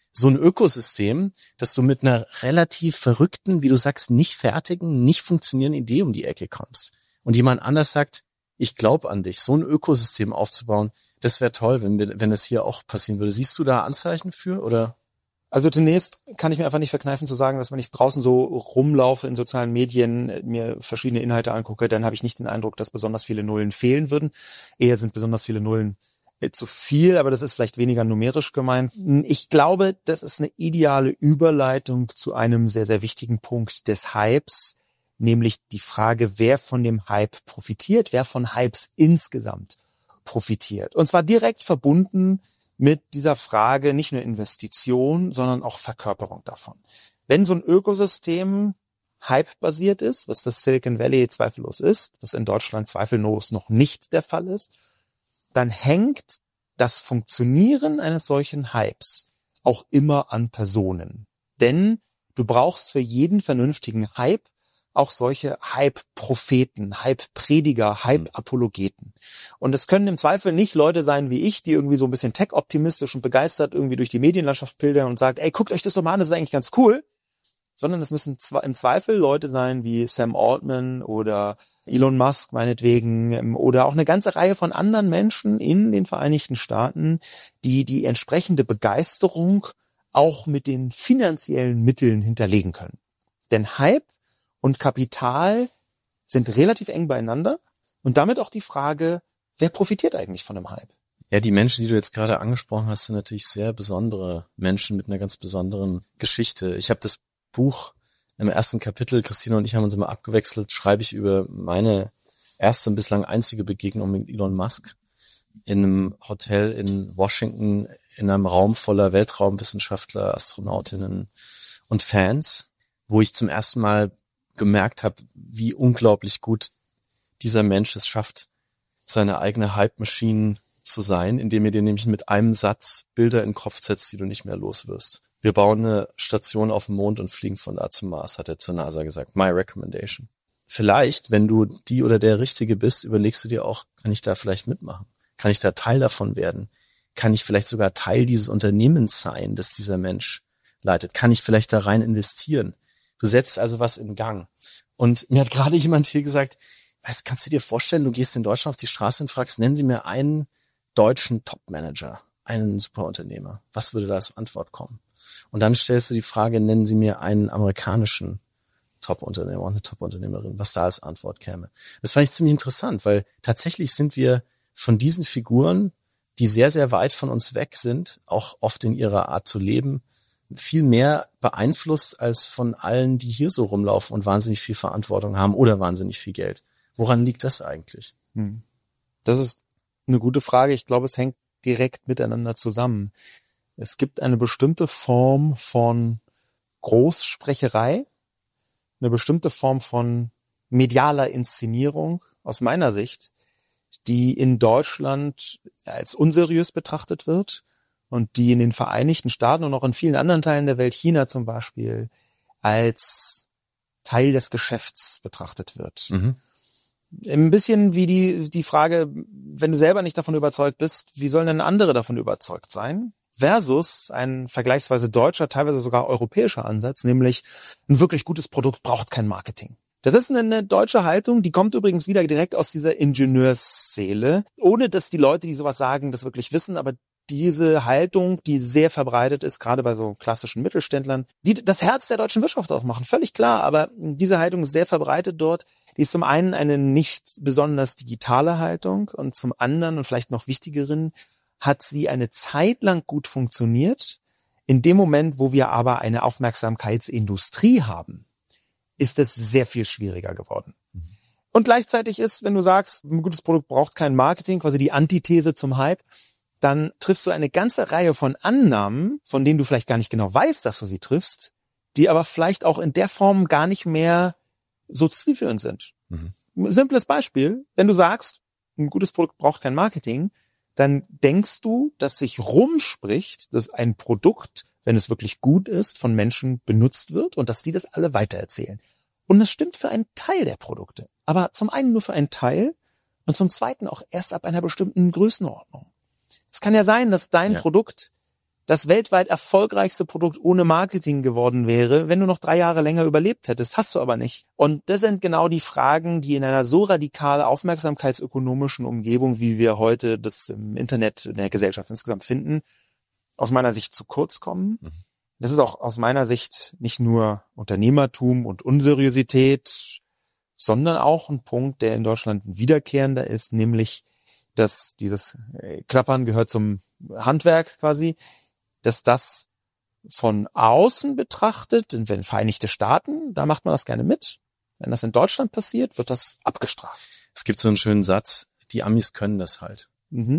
so ein Ökosystem, dass du mit einer relativ verrückten, wie du sagst, nicht fertigen, nicht funktionierenden Idee um die Ecke kommst. Und jemand anders sagt, ich glaube an dich, so ein Ökosystem aufzubauen, das wäre toll, wenn das hier auch passieren würde. Siehst du da Anzeichen für, oder?
Also zunächst kann ich mir einfach nicht verkneifen zu sagen, dass wenn ich draußen so rumlaufe in sozialen Medien, mir verschiedene Inhalte angucke, dann habe ich nicht den Eindruck, dass besonders viele Nullen fehlen würden. Eher sind besonders viele Nullen zu viel, aber das ist vielleicht weniger numerisch gemeint. Ich glaube, das ist eine ideale Überleitung zu einem sehr, sehr wichtigen Punkt des Hypes, nämlich die Frage, wer von dem Hype profitiert, wer von Hypes insgesamt profitiert. Und zwar direkt verbunden mit dieser Frage nicht nur Investition, sondern auch Verkörperung davon. Wenn so ein Ökosystem Hype-basiert ist, was das Silicon Valley zweifellos ist, was in Deutschland zweifellos noch nicht der Fall ist, dann hängt das Funktionieren eines solchen Hypes auch immer an Personen. Denn du brauchst für jeden vernünftigen Hype auch solche Hype-Propheten, Hype-Prediger, Hype-Apologeten. Und es können im Zweifel nicht Leute sein wie ich, die irgendwie so ein bisschen tech-optimistisch und begeistert irgendwie durch die Medienlandschaft pilgern und sagt, ey, guckt euch das doch mal an, das ist eigentlich ganz cool. Sondern es müssen im Zweifel Leute sein wie Sam Altman oder Elon Musk meinetwegen oder auch eine ganze Reihe von anderen Menschen in den Vereinigten Staaten, die die entsprechende Begeisterung auch mit den finanziellen Mitteln hinterlegen können. Denn Hype und Kapital sind relativ eng beieinander und damit auch die Frage, wer profitiert eigentlich von dem Hype?
Ja, die Menschen, die du jetzt gerade angesprochen hast, sind natürlich sehr besondere Menschen mit einer ganz besonderen Geschichte. Ich habe das Buch im ersten Kapitel, Christina und ich haben uns immer abgewechselt, schreibe ich über meine erste und bislang einzige Begegnung mit Elon Musk in einem Hotel in Washington, in einem Raum voller Weltraumwissenschaftler, Astronautinnen und Fans, wo ich zum ersten Mal gemerkt habe, wie unglaublich gut dieser Mensch es schafft, seine eigene Hype-Maschine zu sein, indem er dir nämlich mit einem Satz Bilder in den Kopf setzt, die du nicht mehr los wirst. Wir bauen eine Station auf dem Mond und fliegen von da zum Mars, hat er zur NASA gesagt. My recommendation. Vielleicht, wenn du die oder der Richtige bist, überlegst du dir auch, kann ich da vielleicht mitmachen? Kann ich da Teil davon werden? Kann ich vielleicht sogar Teil dieses Unternehmens sein, das dieser Mensch leitet? Kann ich vielleicht da rein investieren? Du setzt also was in Gang. Und mir hat gerade jemand hier gesagt, weißt, kannst du dir vorstellen, du gehst in Deutschland auf die Straße und fragst, nennen Sie mir einen deutschen Top-Manager, einen Superunternehmer. Was würde da als Antwort kommen? Und dann stellst du die Frage, nennen Sie mir einen amerikanischen Top-Unternehmer und eine Top-Unternehmerin, was da als Antwort käme. Das fand ich ziemlich interessant, weil tatsächlich sind wir von diesen Figuren, die sehr, sehr weit von uns weg sind, auch oft in ihrer Art zu leben, viel mehr beeinflusst als von allen, die hier so rumlaufen und wahnsinnig viel Verantwortung haben oder wahnsinnig viel Geld. Woran liegt das eigentlich?
Das ist eine gute Frage. Ich glaube, es hängt direkt miteinander zusammen. Es gibt eine bestimmte Form von Großsprecherei, eine bestimmte Form von medialer Inszenierung aus meiner Sicht, die in Deutschland als unseriös betrachtet wird und die in den Vereinigten Staaten und auch in vielen anderen Teilen der Welt, China zum Beispiel, als Teil des Geschäfts betrachtet wird. Ein bisschen wie die Frage, wenn du selber nicht davon überzeugt bist, wie sollen denn andere davon überzeugt sein? Versus ein vergleichsweise deutscher, teilweise sogar europäischer Ansatz, nämlich ein wirklich gutes Produkt braucht kein Marketing. Das ist eine deutsche Haltung, die kommt übrigens wieder direkt aus dieser Ingenieursseele, ohne dass die Leute, die sowas sagen, das wirklich wissen, aber diese Haltung, die sehr verbreitet ist, gerade bei so klassischen Mittelständlern, die das Herz der deutschen Wirtschaft ausmachen, völlig klar, aber diese Haltung ist sehr verbreitet dort. Die ist zum einen eine nicht besonders digitale Haltung und zum anderen und vielleicht noch wichtigeren hat sie eine Zeit lang gut funktioniert. In dem Moment, wo wir aber eine Aufmerksamkeitsindustrie haben, ist es sehr viel schwieriger geworden. Und gleichzeitig ist, wenn du sagst, ein gutes Produkt braucht kein Marketing, quasi die Antithese zum Hype, dann triffst du eine ganze Reihe von Annahmen, von denen du vielleicht gar nicht genau weißt, dass du sie triffst, die aber vielleicht auch in der Form gar nicht mehr so zielführend sind. Simples Beispiel, wenn du sagst, ein gutes Produkt braucht kein Marketing, dann denkst du, dass sich rumspricht, dass ein Produkt, wenn es wirklich gut ist, von Menschen benutzt wird und dass die das alle weitererzählen. Und das stimmt für einen Teil der Produkte, aber zum einen nur für einen Teil und zum zweiten auch erst ab einer bestimmten Größenordnung. Es kann ja sein, dass dein Produkt das weltweit erfolgreichste Produkt ohne Marketing geworden wäre, wenn du noch 3 Jahre länger überlebt hättest. Hast du aber nicht. Und das sind genau die Fragen, die in einer so radikal aufmerksamkeitsökonomischen Umgebung, wie wir heute das im Internet, in der Gesellschaft insgesamt finden, aus meiner Sicht zu kurz kommen. Das ist auch aus meiner Sicht nicht nur Unternehmertum und Unseriosität, sondern auch ein Punkt, der in Deutschland ein wiederkehrender ist, nämlich, dass dieses Klappern gehört zum Handwerk quasi, dass das von außen betrachtet, in den Vereinigten Staaten, da macht man das gerne mit. Wenn das in Deutschland passiert, wird das abgestraft.
Es gibt so einen schönen Satz, die Amis können das halt.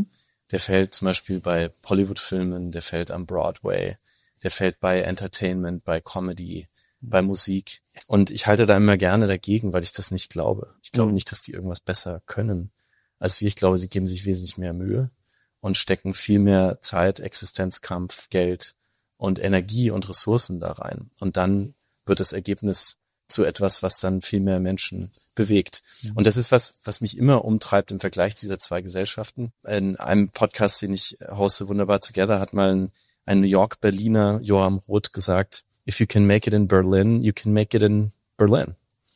Der fällt zum Beispiel bei Hollywood-Filmen, der fällt am Broadway, der fällt bei Entertainment, bei Comedy, bei Musik. Und ich halte da immer gerne dagegen, weil ich das nicht glaube. Ich glaube nicht, dass die irgendwas besser können als wir. Ich glaube, sie geben sich wesentlich mehr Mühe und stecken viel mehr Zeit, Existenzkampf, Geld und Energie und Ressourcen da rein. Und dann wird das Ergebnis zu etwas, was dann viel mehr Menschen bewegt. Und das ist was mich immer umtreibt im Vergleich dieser zwei Gesellschaften. In einem Podcast, den ich hoste, Wunderbar Together, hat mal ein New York-Berliner, Joachim Roth, gesagt, if you can make it in Berlin, you can make it in Berlin.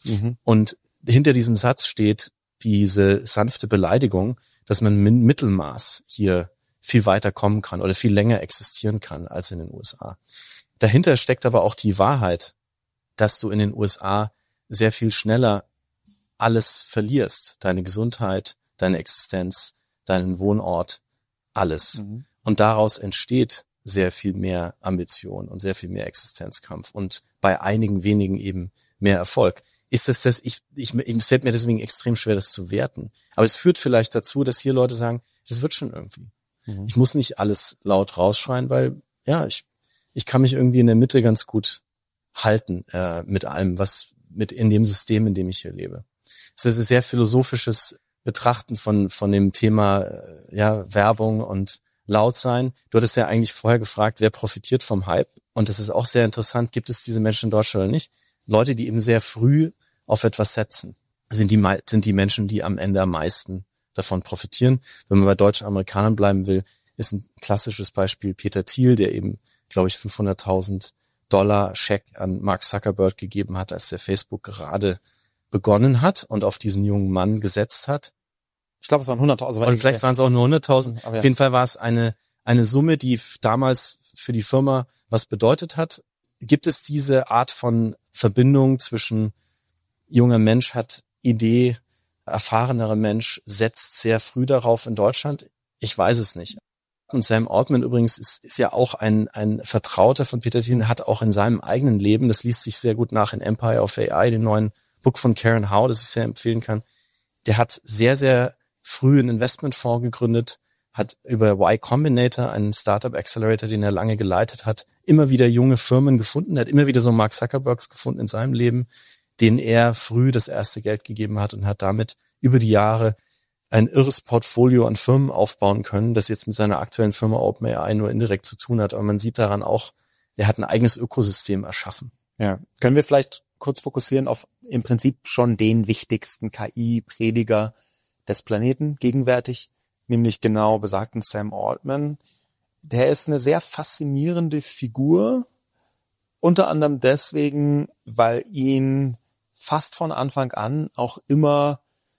Und hinter diesem Satz steht diese sanfte Beleidigung, dass man mit Mittelmaß hier viel weiter kommen kann oder viel länger existieren kann als in den USA. Dahinter steckt aber auch die Wahrheit, dass du in den USA sehr viel schneller alles verlierst. Deine Gesundheit, deine Existenz, deinen Wohnort, alles. Und daraus entsteht sehr viel mehr Ambition und sehr viel mehr Existenzkampf und bei einigen wenigen eben mehr Erfolg. Ist es fällt mir deswegen extrem schwer, das zu werten. Aber es führt vielleicht dazu, dass hier Leute sagen, das wird schon irgendwie. Ich muss nicht alles laut rausschreien, weil, ja, ich kann mich irgendwie in der Mitte ganz gut halten, mit allem, in dem System, in dem ich hier lebe. Es ist ein sehr philosophisches Betrachten von dem Thema, Werbung und laut sein. Du hattest ja eigentlich vorher gefragt, wer profitiert vom Hype? Und das ist auch sehr interessant. Gibt es diese Menschen in Deutschland oder nicht? Leute, die eben sehr früh auf etwas setzen, sind die Menschen, die am Ende am meisten davon profitieren. Wenn man bei deutschen Amerikanern bleiben will, ist ein klassisches Beispiel Peter Thiel, der eben, glaube ich, $500.000 Scheck an Mark Zuckerberg gegeben hat, als der Facebook gerade begonnen hat und auf diesen jungen Mann gesetzt hat.
Ich glaube, es waren 100.000.
Und vielleicht waren es auch nur 100.000. Auf jeden Fall war es eine Summe, die damals für die Firma was bedeutet hat. Gibt es diese Art von Verbindung zwischen junger Mensch hat Idee, erfahrenerer Mensch setzt sehr früh darauf in Deutschland? Ich weiß es nicht. Und Sam Altman übrigens ist ja auch ein Vertrauter von Peter Thiel, hat auch in seinem eigenen Leben, das liest sich sehr gut nach in Empire of AI, dem neuen Buch von Karen Howe, das ich sehr empfehlen kann. Der hat sehr, sehr früh einen Investmentfonds gegründet, hat über Y Combinator, einen Startup Accelerator, den er lange geleitet hat, immer wieder junge Firmen gefunden. Er hat immer wieder so Mark Zuckerbergs gefunden in seinem Leben, denen er früh das erste Geld gegeben hat und hat damit über die Jahre ein irres Portfolio an Firmen aufbauen können, das jetzt mit seiner aktuellen Firma OpenAI nur indirekt zu tun hat. Aber man sieht daran auch, er hat ein eigenes Ökosystem erschaffen.
Ja, können wir vielleicht kurz fokussieren auf im Prinzip schon den wichtigsten KI-Prediger des Planeten gegenwärtig, nämlich genau besagten Sam Altman. Der ist eine sehr faszinierende Figur, unter anderem deswegen, weil ihn fast von Anfang an auch immer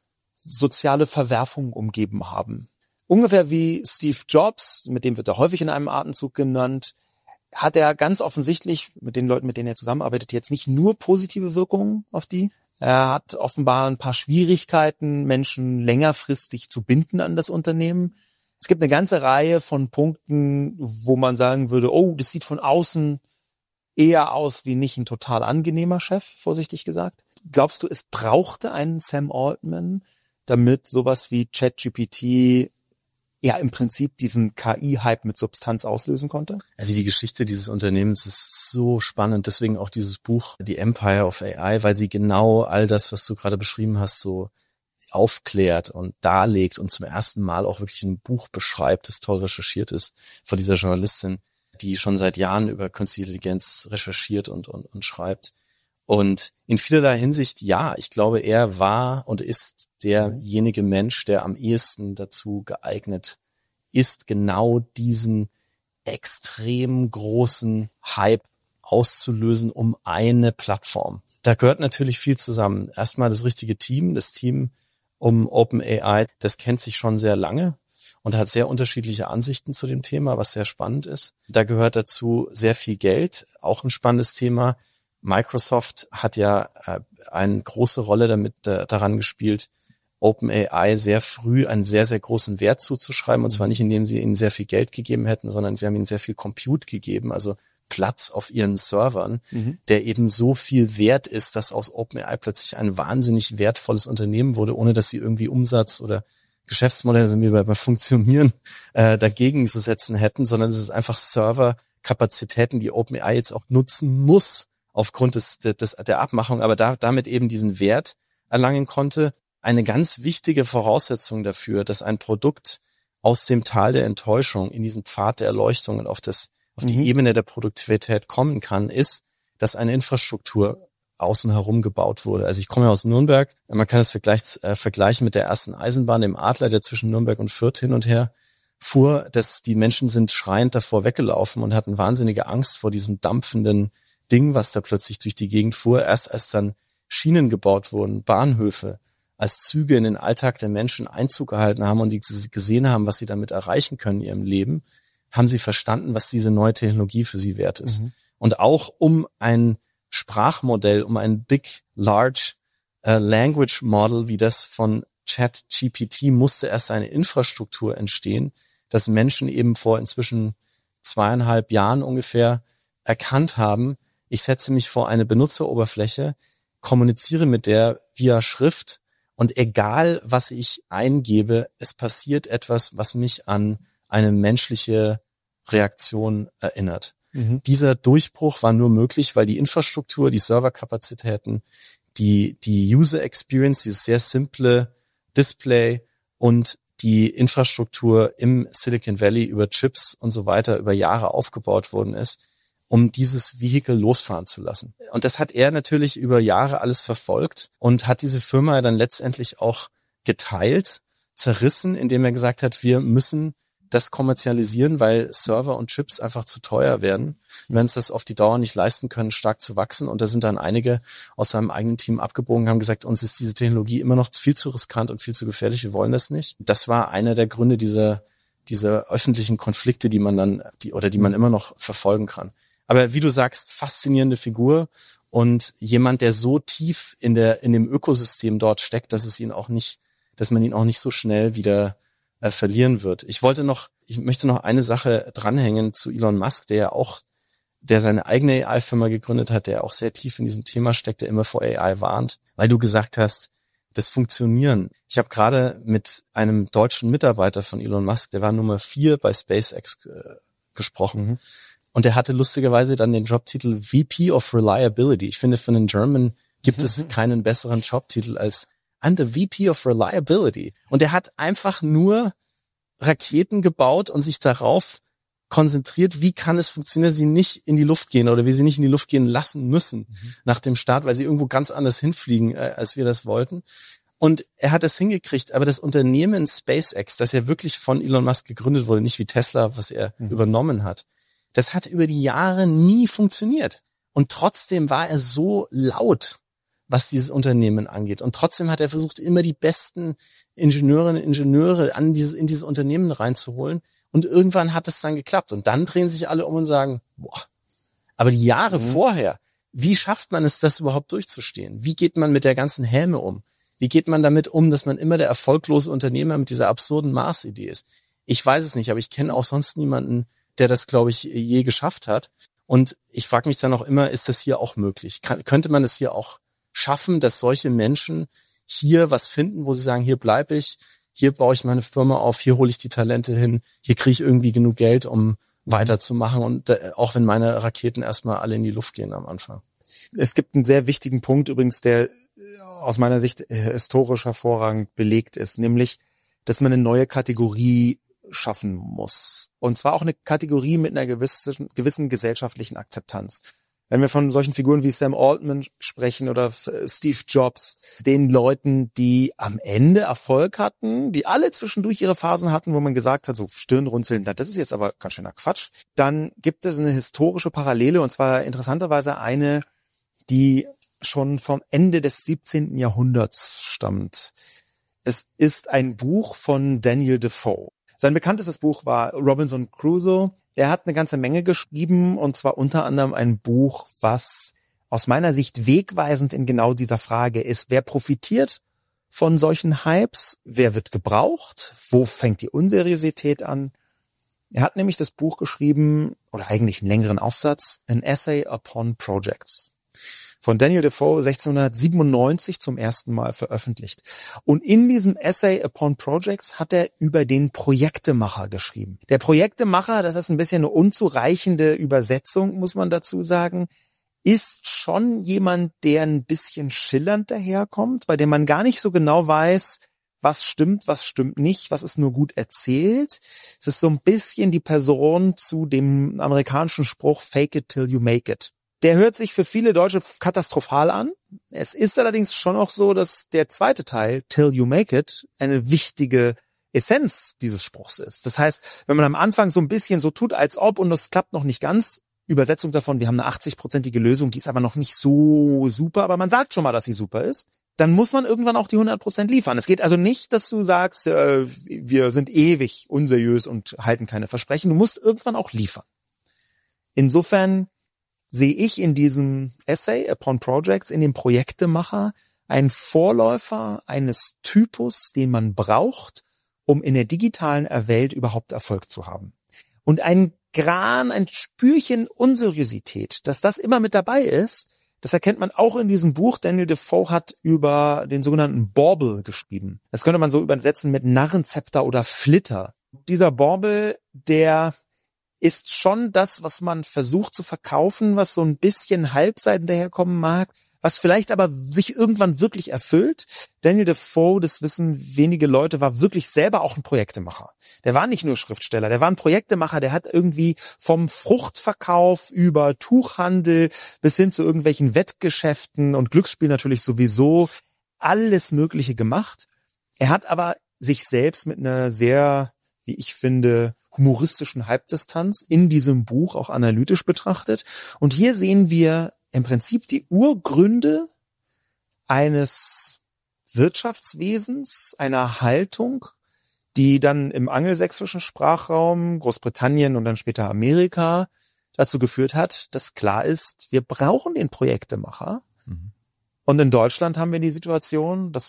soziale Verwerfungen umgeben haben. Ungefähr wie Steve Jobs, mit dem wird er häufig in einem Atemzug genannt, hat er ganz offensichtlich mit den Leuten, mit denen er zusammenarbeitet, jetzt nicht nur positive Wirkungen auf die. Er hat offenbar ein paar Schwierigkeiten, Menschen längerfristig zu binden an das Unternehmen. Es gibt eine ganze Reihe von Punkten, wo man sagen würde, oh, das sieht von außen eher aus wie nicht ein total angenehmer Chef, vorsichtig gesagt. Glaubst du, es brauchte einen Sam Altman, damit sowas wie ChatGPT ja im Prinzip diesen KI-Hype mit Substanz auslösen konnte?
Also die Geschichte dieses Unternehmens ist so spannend, deswegen auch dieses Buch, The Empire of AI, weil sie genau all das, was du gerade beschrieben hast, so aufklärt und darlegt und zum ersten Mal auch wirklich ein Buch beschreibt, das toll recherchiert ist, von dieser Journalistin, die schon seit Jahren über Künstliche Intelligenz recherchiert und schreibt. Und in vielerlei Hinsicht, ja, ich glaube, er war und ist derjenige Mensch, der am ehesten dazu geeignet ist, genau diesen extrem großen Hype auszulösen um eine Plattform. Da gehört natürlich viel zusammen. Erstmal das richtige Team. Das Team um OpenAI, das kennt sich schon sehr lange und hat sehr unterschiedliche Ansichten zu dem Thema, was sehr spannend ist. Da gehört dazu sehr viel Geld, auch ein spannendes Thema. Microsoft hat ja eine große Rolle daran gespielt, OpenAI sehr früh einen sehr, sehr großen Wert zuzuschreiben. Und zwar nicht, indem sie ihnen sehr viel Geld gegeben hätten, sondern sie haben ihnen sehr viel Compute gegeben, also Platz auf ihren Servern, der eben so viel wert ist, dass aus OpenAI plötzlich ein wahnsinnig wertvolles Unternehmen wurde, ohne dass sie irgendwie Umsatz oder Geschäftsmodelle, sind wir bei Funktionieren, dagegen zu setzen hätten, sondern es ist einfach Serverkapazitäten, die OpenAI jetzt auch nutzen muss, aufgrund der Abmachung, aber damit eben diesen Wert erlangen konnte. Eine ganz wichtige Voraussetzung dafür, dass ein Produkt aus dem Tal der Enttäuschung in diesen Pfad der Erleuchtung und auf die Ebene der Produktivität kommen kann, ist, dass eine Infrastruktur außen herum gebaut wurde. Also ich komme ja aus Nürnberg. Man kann es vergleichen mit der ersten Eisenbahn, dem Adler, der zwischen Nürnberg und Fürth hin und her fuhr. Die Menschen sind schreiend davor weggelaufen und hatten wahnsinnige Angst vor diesem dampfenden Ding, was da plötzlich durch die Gegend fuhr. Erst als dann Schienen gebaut wurden, Bahnhöfe, als Züge in den Alltag der Menschen Einzug gehalten haben und die gesehen haben, was sie damit erreichen können in ihrem Leben, haben sie verstanden, was diese neue Technologie für sie wert ist. Und auch um ein Sprachmodell, um ein Big, Large Language Model wie das von ChatGPT musste erst eine Infrastruktur entstehen, dass Menschen eben vor inzwischen 2,5 Jahren ungefähr erkannt haben, ich setze mich vor eine Benutzeroberfläche, kommuniziere mit der via Schrift und egal, was ich eingebe, es passiert etwas, was mich an eine menschliche Reaktion erinnert. Dieser Durchbruch war nur möglich, weil die Infrastruktur, die Serverkapazitäten, die User Experience, dieses sehr simple Display und die Infrastruktur im Silicon Valley über Chips und so weiter über Jahre aufgebaut worden ist, um dieses Vehikel losfahren zu lassen. Und das hat er natürlich über Jahre alles verfolgt und hat diese Firma dann letztendlich auch geteilt, zerrissen, indem er gesagt hat, wir müssen das kommerzialisieren, weil Server und Chips einfach zu teuer werden, wenn es das auf die Dauer nicht leisten können, stark zu wachsen. Und da sind dann einige aus seinem eigenen Team abgebogen, haben gesagt, uns ist diese Technologie immer noch viel zu riskant und viel zu gefährlich, wir wollen das nicht. Das war einer der Gründe dieser öffentlichen Konflikte, die man immer noch verfolgen kann. Aber wie du sagst, faszinierende Figur und jemand, der so tief in dem Ökosystem dort steckt, dass man ihn auch nicht so schnell wieder verlieren wird. Ich möchte noch eine Sache dranhängen zu Elon Musk, der seine eigene AI-Firma gegründet hat, der auch sehr tief in diesem Thema steckt, der immer vor AI warnt, weil du gesagt hast, das Funktionieren. Ich habe gerade mit einem deutschen Mitarbeiter von Elon Musk, der war Nummer 4 bei SpaceX gesprochen. Und der hatte lustigerweise dann den Jobtitel VP of Reliability. Ich finde, für einen German gibt es keinen besseren Jobtitel als I'm the VP of Reliability. Und er hat einfach nur Raketen gebaut und sich darauf konzentriert, wie kann es funktionieren, dass sie nicht in die Luft gehen oder wir sie nicht in die Luft gehen lassen müssen nach dem Start, weil sie irgendwo ganz anders hinfliegen, als wir das wollten. Und er hat es hingekriegt, aber das Unternehmen SpaceX, das ja wirklich von Elon Musk gegründet wurde, nicht wie Tesla, was er übernommen hat, das hat über die Jahre nie funktioniert. Und trotzdem war er so laut, was dieses Unternehmen angeht. Und trotzdem hat er versucht, immer die besten Ingenieurinnen und Ingenieure in dieses Unternehmen reinzuholen. Und irgendwann hat es dann geklappt. Und dann drehen sich alle um und sagen, boah, aber die Jahre vorher, wie schafft man es, das überhaupt durchzustehen? Wie geht man mit der ganzen Häme um? Wie geht man damit um, dass man immer der erfolglose Unternehmer mit dieser absurden Mars-Idee ist? Ich weiß es nicht, aber ich kenne auch sonst niemanden, der das, glaube ich, je geschafft hat. Und ich frage mich dann auch immer, ist das hier auch möglich? Könnte man es hier auch schaffen, dass solche Menschen hier was finden, wo sie sagen, hier bleibe ich, hier baue ich meine Firma auf, hier hole ich die Talente hin, hier kriege ich irgendwie genug Geld, um weiterzumachen und auch wenn meine Raketen erstmal alle in die Luft gehen am Anfang.
Es gibt einen sehr wichtigen Punkt übrigens, der aus meiner Sicht historisch hervorragend belegt ist, nämlich, dass man eine neue Kategorie schaffen muss. Und zwar auch eine Kategorie mit einer gewissen gesellschaftlichen Akzeptanz. Wenn wir von solchen Figuren wie Sam Altman sprechen oder Steve Jobs, den Leuten, die am Ende Erfolg hatten, die alle zwischendurch ihre Phasen hatten, wo man gesagt hat, so Stirnrunzeln, das ist jetzt aber ganz schöner Quatsch, dann gibt es eine historische Parallele, und zwar interessanterweise eine, die schon vom Ende des 17. Jahrhunderts stammt. Es ist ein Buch von Daniel Defoe. Sein bekanntestes Buch war Robinson Crusoe. Er hat eine ganze Menge geschrieben, und zwar unter anderem ein Buch, was aus meiner Sicht wegweisend in genau dieser Frage ist. Wer profitiert von solchen Hypes? Wer wird gebraucht? Wo fängt die Unseriosität an? Er hat nämlich das Buch geschrieben, oder eigentlich einen längeren Aufsatz, An Essay upon Projects. Von Daniel Defoe 1697 zum ersten Mal veröffentlicht. Und in diesem Essay upon Projects hat er über den Projektemacher geschrieben. Der Projektemacher, das ist ein bisschen eine unzureichende Übersetzung, muss man dazu sagen, ist schon jemand, der ein bisschen schillernd daherkommt, bei dem man gar nicht so genau weiß, was stimmt nicht, was ist nur gut erzählt. Es ist so ein bisschen die Person zu dem amerikanischen Spruch Fake it till you make it. Der hört sich für viele Deutsche katastrophal an. Es ist allerdings schon auch so, dass der zweite Teil, Till You Make It, eine wichtige Essenz dieses Spruchs ist. Das heißt, wenn man am Anfang so ein bisschen so tut, als ob, und das klappt noch nicht ganz, Übersetzung davon, wir haben eine 80-prozentige Lösung, die ist aber noch nicht so super, aber man sagt schon mal, dass sie super ist, dann muss man irgendwann auch die 100% liefern. Es geht also nicht, dass du sagst, wir sind ewig unseriös und halten keine Versprechen. Du musst irgendwann auch liefern. Insofern sehe ich in diesem Essay upon Projects, in dem Projektemacher, einen Vorläufer eines Typus, den man braucht, um in der digitalen Welt überhaupt Erfolg zu haben. Und ein Spürchen Unseriosität, dass das immer mit dabei ist, das erkennt man auch in diesem Buch. Daniel Defoe hat über den sogenannten Bauble geschrieben. Das könnte man so übersetzen mit Narrenzepter oder Flitter. Dieser Bauble, der ist schon das, was man versucht zu verkaufen, was so ein bisschen halbseiten daherkommen mag, was vielleicht aber sich irgendwann wirklich erfüllt. Daniel Defoe, das wissen wenige Leute, war wirklich selber auch ein Projektemacher. Der war nicht nur Schriftsteller, der war ein Projektemacher, der hat irgendwie vom Fruchtverkauf über Tuchhandel bis hin zu irgendwelchen Wettgeschäften und Glücksspiel natürlich sowieso alles Mögliche gemacht. Er hat aber sich selbst mit einer sehr, wie ich finde, humoristischen Halbdistanz in diesem Buch auch analytisch betrachtet. Und hier sehen wir im Prinzip die Urgründe eines Wirtschaftswesens, einer Haltung, die dann im angelsächsischen Sprachraum, Großbritannien und dann später Amerika dazu geführt hat, dass klar ist, wir brauchen den Projektemacher. Mhm. Und in Deutschland haben wir die Situation, dass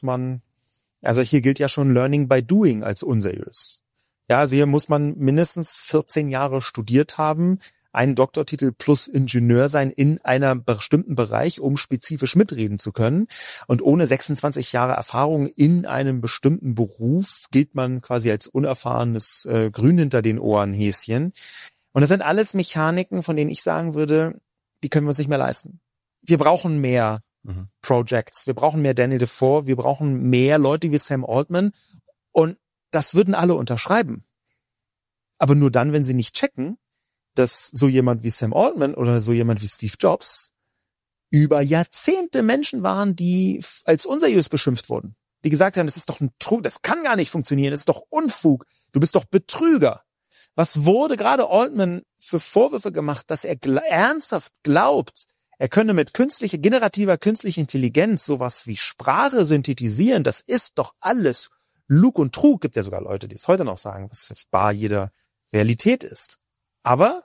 hier gilt ja schon Learning by Doing als unseriös. Ja, also hier muss man mindestens 14 Jahre studiert haben, einen Doktortitel plus Ingenieur sein in einem bestimmten Bereich, um spezifisch mitreden zu können. Und ohne 26 Jahre Erfahrung in einem bestimmten Beruf gilt man quasi als unerfahrenes Grün hinter den Ohren Häschen. Und das sind alles Mechaniken, von denen ich sagen würde, die können wir uns nicht mehr leisten. Wir brauchen mehr Projects, wir brauchen mehr Daniel Defoe, wir brauchen mehr Leute wie Sam Altman. Und das würden alle unterschreiben. Aber nur dann, wenn sie nicht checken, dass so jemand wie Sam Altman oder so jemand wie Steve Jobs über Jahrzehnte Menschen waren, die als unseriös beschimpft wurden. Die gesagt haben, das ist doch ein Trug, das kann gar nicht funktionieren, das ist doch Unfug, du bist doch Betrüger. Was wurde gerade Altman für Vorwürfe gemacht, dass er ernsthaft glaubt, er könne mit generativer künstlicher Intelligenz sowas wie Sprache synthetisieren, das ist doch alles Lug und Trug. Gibt ja sogar Leute, die es heute noch sagen, was bar jeder Realität ist. Aber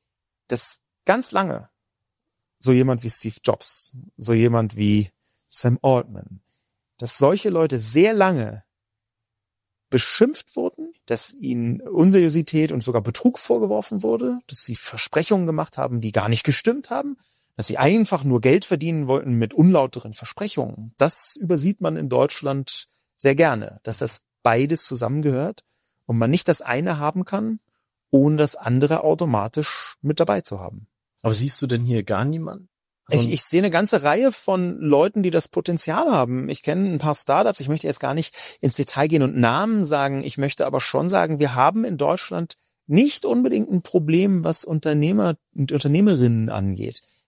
das ganz lange so jemand wie Steve Jobs, so jemand wie Sam Altman, dass solche Leute sehr lange beschimpft wurden, dass ihnen Unseriosität und sogar Betrug vorgeworfen wurde, dass sie Versprechungen gemacht haben, die gar nicht gestimmt haben, dass sie einfach nur Geld verdienen wollten mit unlauteren Versprechungen. Das übersieht man in Deutschland sehr gerne, dass das beides zusammengehört und man nicht das eine haben kann, ohne das andere automatisch mit dabei zu haben.
Aber siehst du denn hier gar niemanden?
Ich sehe eine ganze Reihe von Leuten, die das Potenzial haben. Ich kenne ein paar Startups, ich möchte jetzt gar nicht ins Detail gehen und Namen sagen, ich möchte aber schon sagen, wir haben in Deutschland nicht unbedingt ein Problem, was Unternehmer und Unternehmerinnen angeht.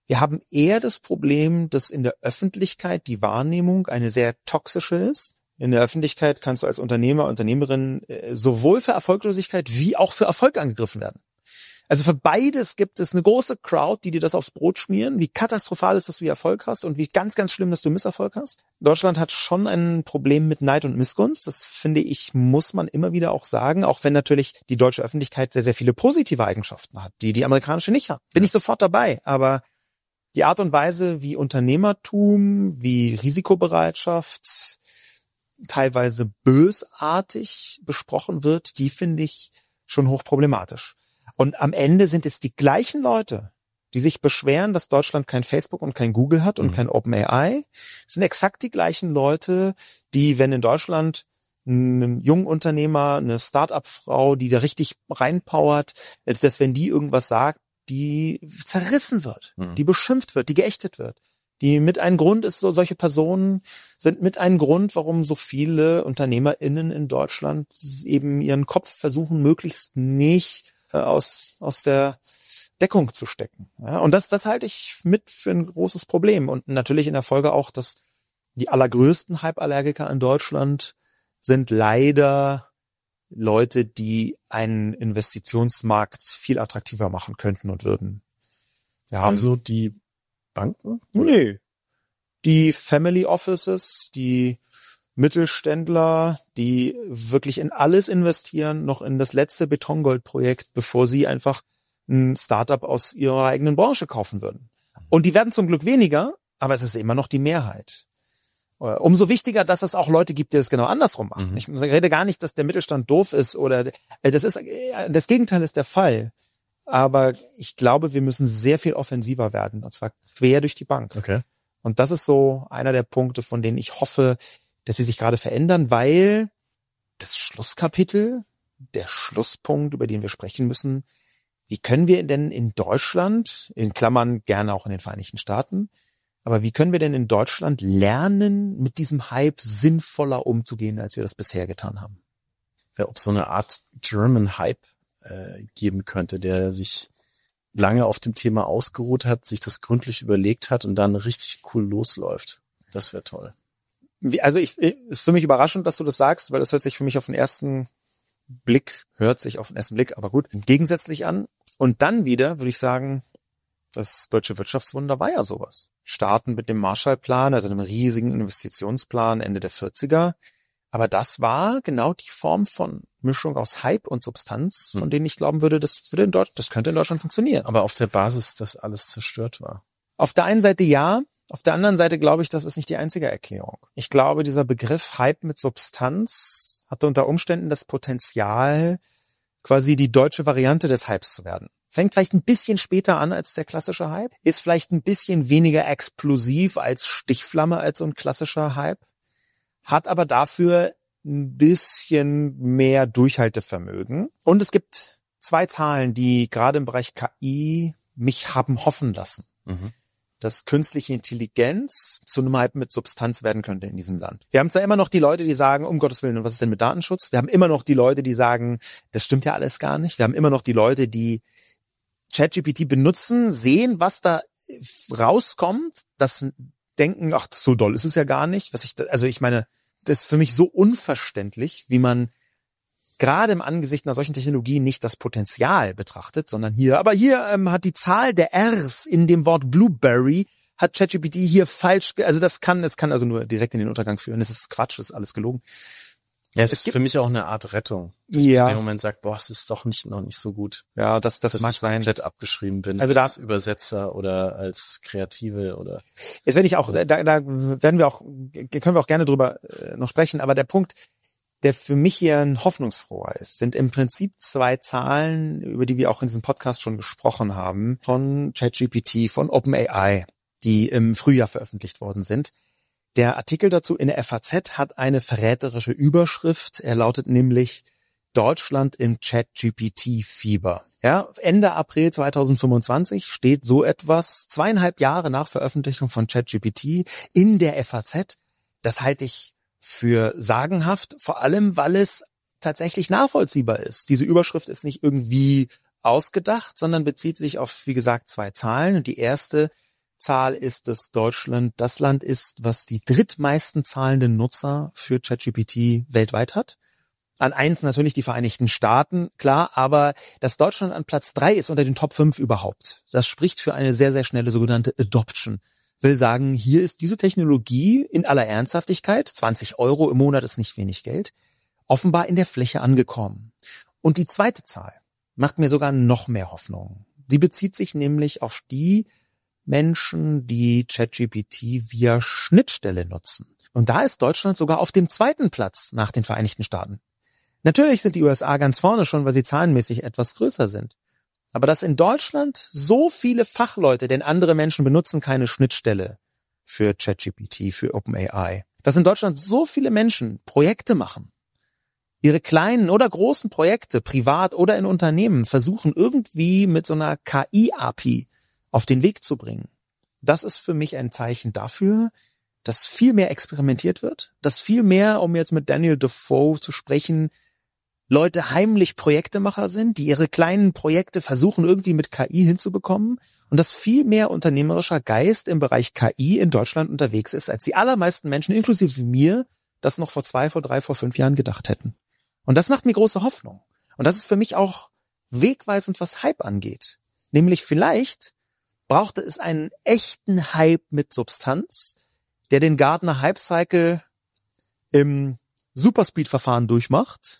Wir haben eher das Problem, dass in der Öffentlichkeit die Wahrnehmung eine sehr toxische ist. In der Öffentlichkeit kannst du als Unternehmer, Unternehmerin sowohl für Erfolglosigkeit wie auch für Erfolg angegriffen werden. Also für beides gibt es eine große Crowd, die dir das aufs Brot schmieren, wie katastrophal ist, dass du Erfolg hast und wie ganz, ganz schlimm, dass du Misserfolg hast. Deutschland hat schon ein Problem mit Neid und Missgunst. Das finde ich, muss man immer wieder auch sagen, auch wenn natürlich die deutsche Öffentlichkeit sehr, sehr viele positive Eigenschaften hat, die die amerikanische nicht hat. Bin ich sofort dabei, aber die Art und Weise, wie Unternehmertum, wie Risikobereitschaft teilweise bösartig besprochen wird, die finde ich schon hochproblematisch. Und am Ende sind es die gleichen Leute, die sich beschweren, dass Deutschland kein Facebook und kein Google hat und kein OpenAI. Es sind exakt die gleichen Leute, die, wenn in Deutschland ein Jungunternehmer, eine Start-up-Frau, die da richtig reinpowert, dass wenn die irgendwas sagt, die zerrissen wird, die beschimpft wird, die geächtet wird. Die mit ein Grund ist, so solche Personen sind mit ein Grund, warum so viele UnternehmerInnen in Deutschland eben ihren Kopf versuchen, möglichst nicht aus der Deckung zu stecken. Ja, und das halte ich mit für ein großes Problem. Und natürlich in der Folge auch, dass die allergrößten Hypeallergiker in Deutschland sind leider Leute, die einen Investitionsmarkt viel attraktiver machen könnten und würden. Ja,
also die Banken?
Nee. Die Family Offices, die Mittelständler, die wirklich in alles investieren, noch in das letzte Betongoldprojekt, bevor sie einfach ein Startup aus ihrer eigenen Branche kaufen würden. Und die werden zum Glück weniger, aber es ist immer noch die Mehrheit. Umso wichtiger, dass es auch Leute gibt, die das genau andersrum machen. Ich rede gar nicht, dass der Mittelstand doof ist oder das Gegenteil ist der Fall. Aber ich glaube, wir müssen sehr viel offensiver werden, und zwar quer durch die Bank.
Okay.
Und das ist so einer der Punkte, von denen ich hoffe, dass sie sich gerade verändern, weil das Schlusskapitel, der Schlusspunkt, über den wir sprechen müssen, wie können wir denn in Deutschland, in Klammern gerne auch in den Vereinigten Staaten, aber wie können wir denn in Deutschland lernen, mit diesem Hype sinnvoller umzugehen, als wir das bisher getan haben?
Ja, ob so eine Art German Hype geben könnte, der sich lange auf dem Thema ausgeruht hat, sich das gründlich überlegt hat und dann richtig cool losläuft. Das wäre toll.
Also ist für mich überraschend, dass du das sagst, weil das hört sich auf den ersten Blick, aber gut, gegensätzlich an. Und dann wieder würde ich sagen, das deutsche Wirtschaftswunder war ja sowas. Starten mit dem Marshallplan, also einem riesigen Investitionsplan Ende der 40er. Aber das war genau die Form von Mischung aus Hype und Substanz, von denen ich glauben würde, das könnte in Deutschland funktionieren.
Aber auf der Basis, dass alles zerstört war.
Auf der einen Seite ja, auf der anderen Seite glaube ich, das ist nicht die einzige Erklärung. Ich glaube, dieser Begriff Hype mit Substanz hatte unter Umständen das Potenzial, quasi die deutsche Variante des Hypes zu werden. Fängt vielleicht ein bisschen später an als der klassische Hype, ist vielleicht ein bisschen weniger explosiv als Stichflamme als so ein klassischer Hype, hat aber dafür ein bisschen mehr Durchhaltevermögen. Und es gibt 2 Zahlen, die gerade im Bereich KI mich haben hoffen lassen, dass künstliche Intelligenz zu einem Hype mit Substanz werden könnte in diesem Land. Wir haben zwar immer noch die Leute, die sagen, um Gottes Willen, und was ist denn mit Datenschutz? Wir haben immer noch die Leute, die sagen, das stimmt ja alles gar nicht. Wir haben immer noch die Leute, die ChatGPT benutzen, sehen, was da rauskommt, das denken, ach, so doll ist es ja gar nicht. Ich meine, das ist für mich so unverständlich, wie man gerade im Angesicht einer solchen Technologie nicht das Potenzial betrachtet, sondern hier hat die Zahl der Rs in dem Wort Blueberry, hat ChatGPT hier falsch, also das kann also nur direkt in den Untergang führen. Das ist Quatsch, das ist alles gelogen.
Ja, es ist für mich auch eine Art Rettung, dass man in dem Moment sagt, boah, es ist doch noch nicht so gut.
Ja, das mag
ich
sein.
Komplett abgeschrieben bin,
also
als Übersetzer oder als Kreative oder.
Jetzt wenn ich auch, da können wir auch gerne drüber noch sprechen, aber der Punkt, der für mich hier ein hoffnungsfroher ist, sind im Prinzip 2 Zahlen, über die wir auch in diesem Podcast schon gesprochen haben, von ChatGPT, von OpenAI, die im Frühjahr veröffentlicht worden sind. Der Artikel dazu in der FAZ hat eine verräterische Überschrift. Er lautet nämlich Deutschland im ChatGPT-Fieber. Ja, Ende April 2025 steht so etwas, 2,5 Jahre nach Veröffentlichung von ChatGPT in der FAZ. Das halte ich für sagenhaft, vor allem, weil es tatsächlich nachvollziehbar ist. Diese Überschrift ist nicht irgendwie ausgedacht, sondern bezieht sich auf, wie gesagt, 2 Zahlen. Und die erste Zahl ist, dass Deutschland das Land ist, was die drittmeisten zahlenden Nutzer für ChatGPT weltweit hat. An 1 natürlich die Vereinigten Staaten, klar, aber dass Deutschland an Platz 3 ist unter den Top 5 überhaupt, das spricht für eine sehr, sehr schnelle sogenannte Adoption. Will sagen, hier ist diese Technologie in aller Ernsthaftigkeit, 20 € im Monat ist nicht wenig Geld, offenbar in der Fläche angekommen. Und die zweite Zahl macht mir sogar noch mehr Hoffnung. Sie bezieht sich nämlich auf die Menschen, die ChatGPT via Schnittstelle nutzen. Und da ist Deutschland sogar auf dem 2. Platz nach den Vereinigten Staaten. Natürlich sind die USA ganz vorne schon, weil sie zahlenmäßig etwas größer sind. Aber dass in Deutschland so viele Fachleute, denn andere Menschen benutzen keine Schnittstelle für ChatGPT, für OpenAI, dass in Deutschland so viele Menschen Projekte machen, ihre kleinen oder großen Projekte, privat oder in Unternehmen, versuchen irgendwie mit so einer KI-API auf den Weg zu bringen. Das ist für mich ein Zeichen dafür, dass viel mehr experimentiert wird, dass viel mehr, um jetzt mit Daniel Defoe zu sprechen, Leute heimlich Projektemacher sind, die ihre kleinen Projekte versuchen irgendwie mit KI hinzubekommen und dass viel mehr unternehmerischer Geist im Bereich KI in Deutschland unterwegs ist, als die allermeisten Menschen, inklusive mir, das noch vor 2, vor 3, vor 5 Jahren gedacht hätten. Und das macht mir große Hoffnung. Und das ist für mich auch wegweisend, was Hype angeht. Nämlich vielleicht brauchte es einen echten Hype mit Substanz, der den Gartner Hype Cycle im Superspeed-Verfahren durchmacht,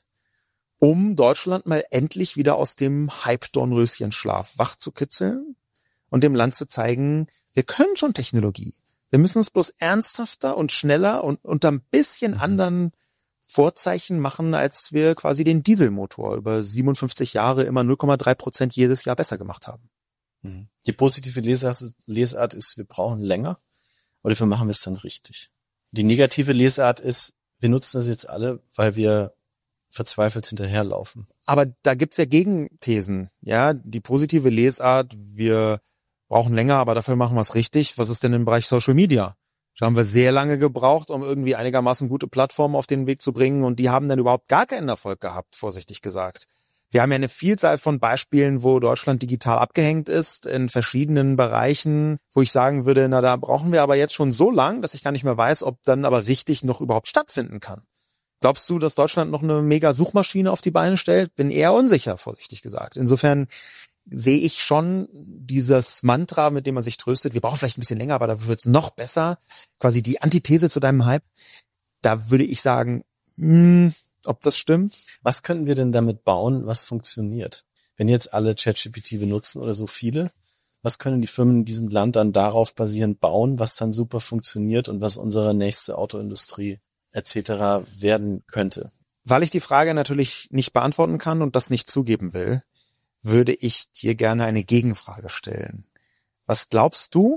um Deutschland mal endlich wieder aus dem Hype-Dornröschenschlaf wach zu kitzeln und dem Land zu zeigen, wir können schon Technologie. Wir müssen es bloß ernsthafter und schneller und unter ein bisschen anderen Vorzeichen machen, als wir quasi den Dieselmotor über 57 Jahre immer 0,3% jedes Jahr besser gemacht haben.
Die positive Lesart ist, wir brauchen länger, aber dafür machen wir es dann richtig. Die negative Lesart ist, wir nutzen das jetzt alle, weil wir verzweifelt hinterherlaufen.
Aber da gibt's ja Gegenthesen. Ja, die positive Lesart, wir brauchen länger, aber dafür machen wir es richtig. Was ist denn im Bereich Social Media? Da haben wir sehr lange gebraucht, um irgendwie einigermaßen gute Plattformen auf den Weg zu bringen und die haben dann überhaupt gar keinen Erfolg gehabt, vorsichtig gesagt. Wir haben ja eine Vielzahl von Beispielen, wo Deutschland digital abgehängt ist, in verschiedenen Bereichen, wo ich sagen würde, na, da brauchen wir aber jetzt schon so lang, dass ich gar nicht mehr weiß, ob dann aber richtig noch überhaupt stattfinden kann. Glaubst du, dass Deutschland noch eine mega Suchmaschine auf die Beine stellt? Bin eher unsicher, vorsichtig gesagt. Insofern sehe ich schon dieses Mantra, mit dem man sich tröstet, wir brauchen vielleicht ein bisschen länger, aber dafür wird's noch besser. Quasi die Antithese zu deinem Hype. Da würde ich sagen, ob das stimmt?
Was könnten wir denn damit bauen, was funktioniert? Wenn jetzt alle ChatGPT benutzen oder so viele, was können die Firmen in diesem Land dann darauf basierend bauen, was dann super funktioniert und was unsere nächste Autoindustrie etc. werden könnte?
Weil ich die Frage natürlich nicht beantworten kann und das nicht zugeben will, würde ich dir gerne eine Gegenfrage stellen. Was glaubst du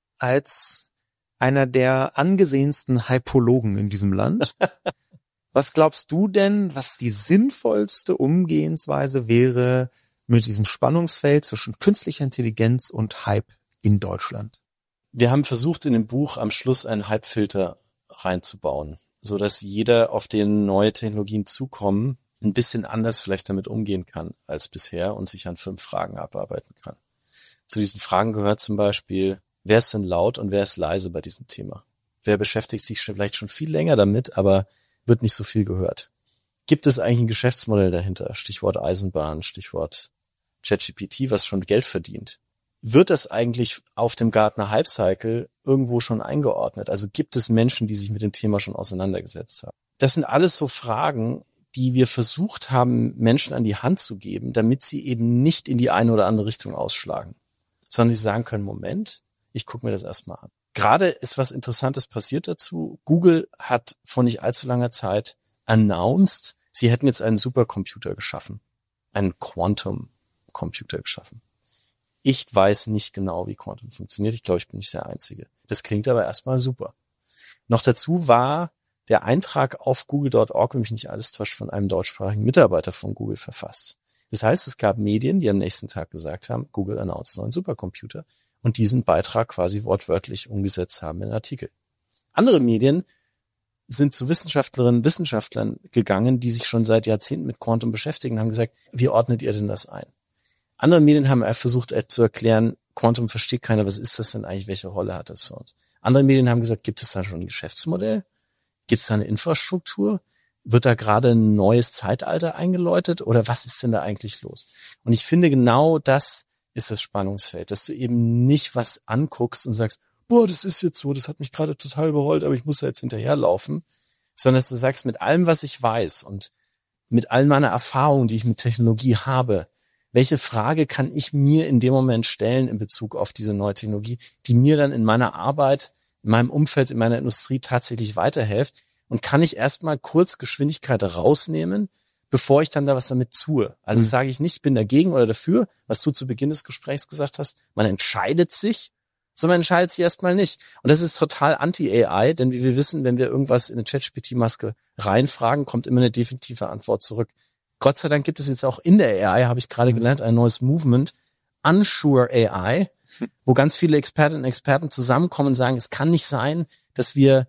als einer der angesehensten Hypologen in diesem Land? Was glaubst du denn, was die sinnvollste Umgehensweise wäre mit diesem Spannungsfeld zwischen künstlicher Intelligenz und Hype in Deutschland?
Wir haben versucht, in dem Buch am Schluss einen Hype-Filter reinzubauen, so dass jeder, auf den neue Technologien zukommen, ein bisschen anders vielleicht damit umgehen kann als bisher und sich an 5 Fragen abarbeiten kann. Zu diesen Fragen gehört zum Beispiel, wer ist denn laut und wer ist leise bei diesem Thema? Wer beschäftigt sich vielleicht schon viel länger damit, aber wird nicht so viel gehört? Gibt es eigentlich ein Geschäftsmodell dahinter? Stichwort Eisenbahn, Stichwort ChatGPT, was schon Geld verdient. Wird das eigentlich auf dem Gartner Hype Cycle irgendwo schon eingeordnet? Also gibt es Menschen, die sich mit dem Thema schon auseinandergesetzt haben? Das sind alles so Fragen, die wir versucht haben, Menschen an die Hand zu geben, damit sie eben nicht in die eine oder andere Richtung ausschlagen, sondern sie sagen können, Moment, ich gucke mir das erstmal an. Gerade ist was Interessantes passiert dazu. Google hat vor nicht allzu langer Zeit announced, sie hätten jetzt einen Supercomputer geschaffen, einen Quantum-Computer geschaffen. Ich weiß nicht genau, wie Quantum funktioniert. Ich glaube, ich bin nicht der Einzige. Das klingt aber erstmal super. Noch dazu war der Eintrag auf google.org, wenn mich nicht alles täuscht, von einem deutschsprachigen Mitarbeiter von Google verfasst. Das heißt, es gab Medien, die am nächsten Tag gesagt haben, Google announced einen neuen Supercomputer und diesen Beitrag quasi wortwörtlich umgesetzt haben in einen Artikel. Andere Medien sind zu Wissenschaftlerinnen und Wissenschaftlern gegangen, die sich schon seit Jahrzehnten mit Quantum beschäftigen und haben gesagt, wie ordnet ihr denn das ein? Andere Medien haben versucht zu erklären, Quantum versteht keiner, was ist das denn eigentlich, welche Rolle hat das für uns? Andere Medien haben gesagt, gibt es da schon ein Geschäftsmodell? Gibt es da eine Infrastruktur? Wird da gerade ein neues Zeitalter eingeläutet oder was ist denn da eigentlich los? Und ich finde, genau das ist das Spannungsfeld, dass du eben nicht was anguckst und sagst, boah, das ist jetzt so, das hat mich gerade total überrollt, aber ich muss da jetzt hinterherlaufen, sondern dass du sagst, mit allem, was ich weiß und mit all meiner Erfahrung, die ich mit Technologie habe, welche Frage kann ich mir in dem Moment stellen in Bezug auf diese neue Technologie, die mir dann in meiner Arbeit, in meinem Umfeld, in meiner Industrie tatsächlich weiterhilft? Und kann ich erstmal kurz Geschwindigkeit rausnehmen, bevor ich dann da was damit tue? Also sage ich nicht, ich bin dagegen oder dafür, was du zu Beginn des Gesprächs gesagt hast. Man entscheidet sich, sondern man entscheidet sich erstmal nicht. Und das ist total anti-AI, denn wie wir wissen, wenn wir irgendwas in eine ChatGPT-Maske reinfragen, kommt immer eine definitive Antwort zurück. Gott sei Dank gibt es jetzt auch in der AI, habe ich gerade gelernt, ein neues Movement, Unsure AI, wo ganz viele Expertinnen und Experten zusammenkommen und sagen, es kann nicht sein, dass wir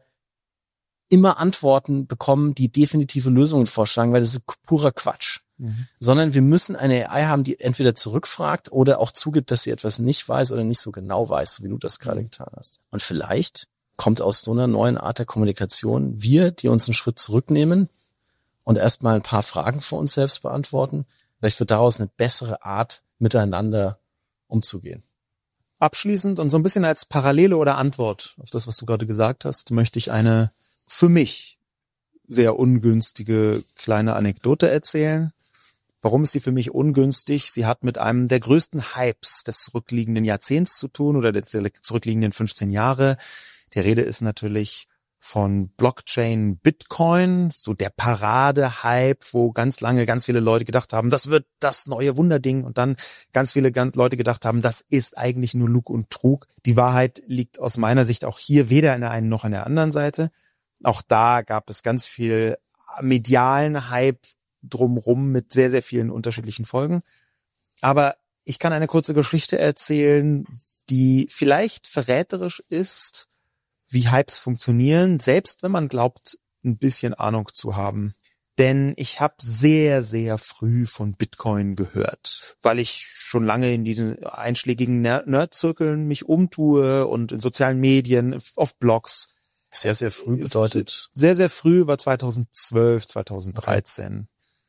immer Antworten bekommen, die definitive Lösungen vorschlagen, weil das ist purer Quatsch. Sondern wir müssen eine AI haben, die entweder zurückfragt oder auch zugibt, dass sie etwas nicht weiß oder nicht so genau weiß, so wie du das gerade getan hast. Und vielleicht kommt aus so einer neuen Art der Kommunikation wir, die uns einen Schritt zurücknehmen und erstmal ein paar Fragen für uns selbst beantworten. Vielleicht wird daraus eine bessere Art, miteinander umzugehen.
Abschließend und so ein bisschen als Parallele oder Antwort auf das, was du gerade gesagt hast, möchte ich eine für mich sehr ungünstige kleine Anekdote erzählen. Warum ist sie für mich ungünstig? Sie hat mit einem der größten Hypes des zurückliegenden Jahrzehnts zu tun oder der zurückliegenden 15 Jahre. Die Rede ist natürlich von Blockchain Bitcoin, so der Parade-Hype, wo ganz lange ganz viele Leute gedacht haben, das wird das neue Wunderding und dann ganz viele Leute gedacht haben, das ist eigentlich nur Lug und Trug. Die Wahrheit liegt aus meiner Sicht auch hier weder in der einen noch in der anderen Seite. Auch da gab es ganz viel medialen Hype drumrum mit sehr, sehr vielen unterschiedlichen Folgen. Aber ich kann eine kurze Geschichte erzählen, die vielleicht verräterisch ist, wie Hypes funktionieren, selbst wenn man glaubt, ein bisschen Ahnung zu haben. Denn ich habe sehr, sehr früh von Bitcoin gehört, weil ich schon lange in diesen einschlägigen Nerd-Zirkeln mich umtue und in sozialen Medien, auf Blogs.
Sehr, sehr früh bedeutet?
Sehr, sehr früh war 2012, 2013. Okay.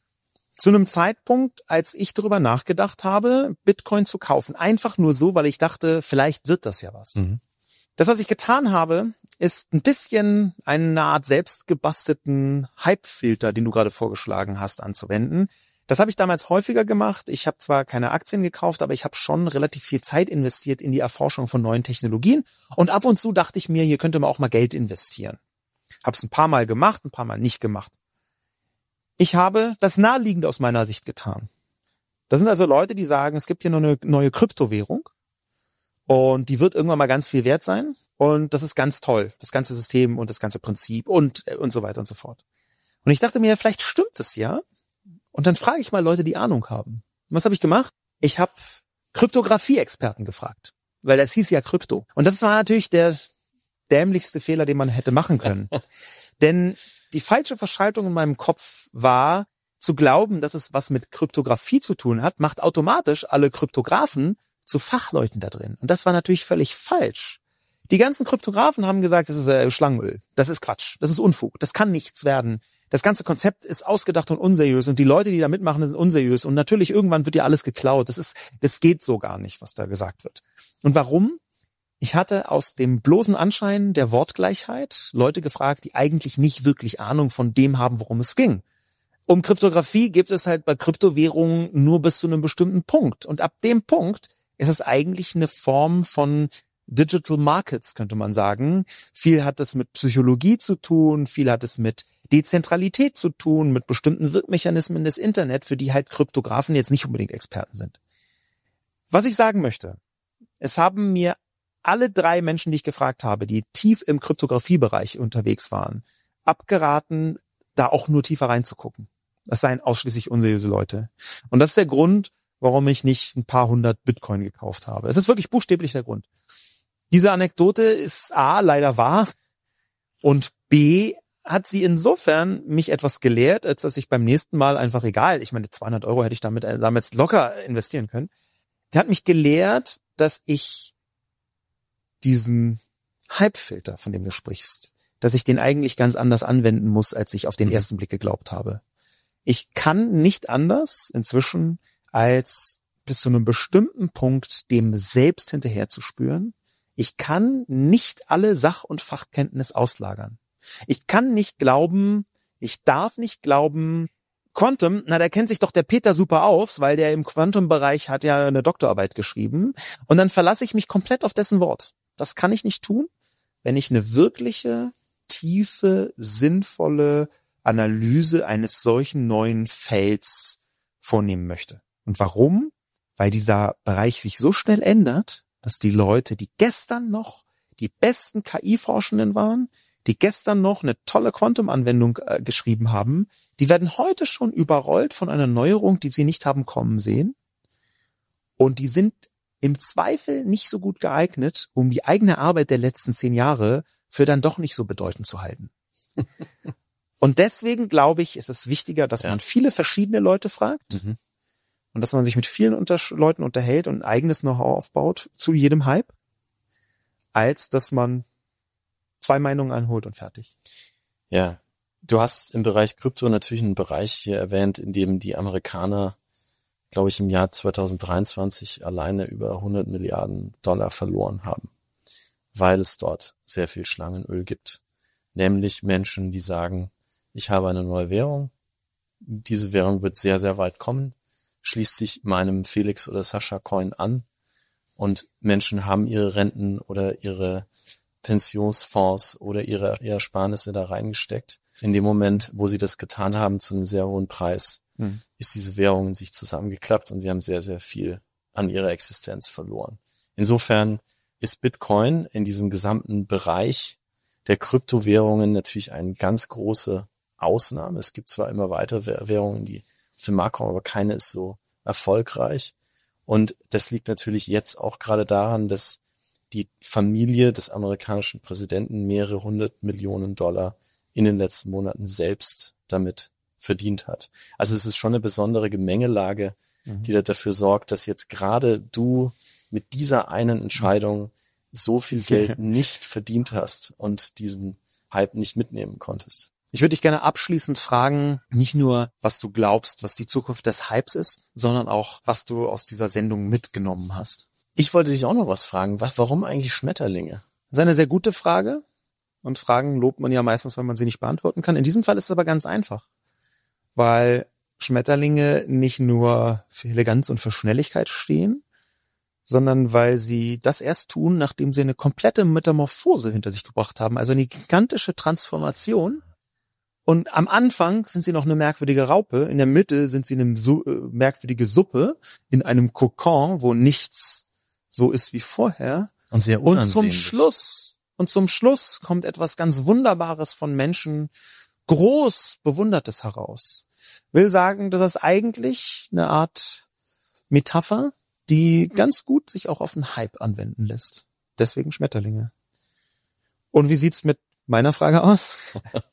Zu einem Zeitpunkt, als ich darüber nachgedacht habe, Bitcoin zu kaufen. Einfach nur so, weil ich dachte, vielleicht wird das ja was. Das, was ich getan habe, ist ein bisschen eine Art selbstgebastelten Hype-Filter, den du gerade vorgeschlagen hast, anzuwenden. Das habe ich damals häufiger gemacht. Ich habe zwar keine Aktien gekauft, aber ich habe schon relativ viel Zeit investiert in die Erforschung von neuen Technologien. Und ab und zu dachte ich mir, hier könnte man auch mal Geld investieren. Habe es ein paar Mal gemacht, ein paar Mal nicht gemacht. Ich habe das Naheliegende aus meiner Sicht getan. Das sind also Leute, die sagen, es gibt hier noch eine neue Kryptowährung und die wird irgendwann mal ganz viel wert sein und das ist ganz toll, das ganze System und das ganze Prinzip und so weiter und so fort. Und ich dachte mir, vielleicht stimmt es ja. Und dann frage ich mal Leute, die Ahnung haben. Und was habe ich gemacht? Ich habe Kryptographie-Experten gefragt, weil das hieß ja Krypto. Und das war natürlich der dämlichste Fehler, den man hätte machen können. Denn die falsche Verschaltung in meinem Kopf war, zu glauben, dass es was mit Kryptographie zu tun hat, macht automatisch alle Kryptografen zu Fachleuten da drin. Und das war natürlich völlig falsch. Die ganzen Kryptografen haben gesagt, das ist Schlangenöl, das ist Quatsch, das ist Unfug, das kann nichts werden. Das ganze Konzept ist ausgedacht und unseriös und die Leute, die da mitmachen, sind unseriös und natürlich irgendwann wird ja alles geklaut. Das geht so gar nicht, was da gesagt wird. Und warum? Ich hatte aus dem bloßen Anschein der Wortgleichheit Leute gefragt, die eigentlich nicht wirklich Ahnung von dem haben, worum es ging. Um Kryptographie gibt es halt bei Kryptowährungen nur bis zu einem bestimmten Punkt. Und ab dem Punkt ist es eigentlich eine Form von Digital Markets, könnte man sagen. Viel hat es mit Psychologie zu tun, viel hat es mit Dezentralität zu tun, mit bestimmten Wirkmechanismen des Internet, für die halt Kryptografen jetzt nicht unbedingt Experten sind. Was ich sagen möchte, es haben mir alle 3 Menschen, die ich gefragt habe, die tief im Kryptografiebereich unterwegs waren, abgeraten, da auch nur tiefer reinzugucken. Das seien ausschließlich unseriöse Leute. Und das ist der Grund, warum ich nicht ein paar hundert Bitcoin gekauft habe. Es ist wirklich buchstäblich der Grund. Diese Anekdote ist A, leider wahr und B, hat sie insofern mich etwas gelehrt, als dass ich beim nächsten Mal einfach, egal, ich meine 200 € hätte ich damit damals locker investieren können, Der hat mich gelehrt, dass ich diesen Hype-Filter, von dem du sprichst, dass ich den eigentlich ganz anders anwenden muss, als ich auf den ersten Blick geglaubt habe. Ich kann nicht anders inzwischen, als bis zu einem bestimmten Punkt dem selbst hinterher zu spüren. Ich kann nicht alle Sach- und Fachkenntnis auslagern. Ich kann nicht glauben, ich darf nicht glauben, Quantum, da kennt sich doch der Peter super aus, weil der im Quantum-Bereich hat ja eine Doktorarbeit geschrieben. Und dann verlasse ich mich komplett auf dessen Wort. Das kann ich nicht tun, wenn ich eine wirkliche, tiefe, sinnvolle Analyse eines solchen neuen Felds vornehmen möchte. Und warum? Weil dieser Bereich sich so schnell ändert, dass die Leute, die gestern noch die besten KI-Forschenden waren, die gestern noch eine tolle Quantum-Anwendung geschrieben haben, die werden heute schon überrollt von einer Neuerung, die sie nicht haben kommen sehen. Und die sind im Zweifel nicht so gut geeignet, um die eigene Arbeit der letzten 10 Jahre für dann doch nicht so bedeutend zu halten. Und deswegen glaube ich, ist es wichtiger, dass man viele verschiedene Leute fragt und dass man sich mit vielen Leuten unterhält und ein eigenes Know-how aufbaut zu jedem Hype, als dass man 2 Meinungen einholt und fertig.
Ja, du hast im Bereich Krypto natürlich einen Bereich hier erwähnt, in dem die Amerikaner, glaube ich, im Jahr 2023 alleine über 100 Milliarden Dollar verloren haben, weil es dort sehr viel Schlangenöl gibt. Nämlich Menschen, die sagen, ich habe eine neue Währung, diese Währung wird sehr, sehr weit kommen, schließt sich meinem Felix oder Sascha Coin an und Menschen haben ihre Renten oder ihre Pensionsfonds oder ihre Ersparnisse da reingesteckt. In dem Moment, wo sie das getan haben zu einem sehr hohen Preis, ist diese Währung in sich zusammengeklappt und sie haben sehr, sehr viel an ihrer Existenz verloren. Insofern ist Bitcoin in diesem gesamten Bereich der Kryptowährungen natürlich eine ganz große Ausnahme. Es gibt zwar immer weitere Währungen, die auf den Markt kommen, aber keine ist so erfolgreich. Und das liegt natürlich jetzt auch gerade daran, dass die Familie des amerikanischen Präsidenten mehrere 100 Millionen Dollar in den letzten Monaten selbst damit verdient hat. Also es ist schon eine besondere Gemengelage, die dafür sorgt, dass jetzt gerade du mit dieser einen Entscheidung so viel Geld nicht verdient hast und diesen Hype nicht mitnehmen konntest.
Ich würde dich gerne abschließend fragen, nicht nur, was du glaubst, was die Zukunft des Hypes ist, sondern auch, was du aus dieser Sendung mitgenommen hast.
Ich wollte dich auch noch was fragen. Warum eigentlich Schmetterlinge?
Das ist eine sehr gute Frage. Und Fragen lobt man ja meistens, wenn man sie nicht beantworten kann. In diesem Fall ist es aber ganz einfach. Weil Schmetterlinge nicht nur für Eleganz und für Schnelligkeit stehen, sondern weil sie das erst tun, nachdem sie eine komplette Metamorphose hinter sich gebracht haben. Also eine gigantische Transformation. Und am Anfang sind sie noch eine merkwürdige Raupe. In der Mitte sind sie eine merkwürdige Suppe in einem Kokon, wo nichts so ist wie vorher.
Und sehr unansehnlich.
Und zum Schluss kommt etwas ganz Wunderbares von Menschen, groß Bewundertes heraus. Will sagen, dass das eigentlich eine Art Metapher, die ganz gut sich auch auf einen Hype anwenden lässt. Deswegen Schmetterlinge. Und wie sieht's mit meiner Frage aus?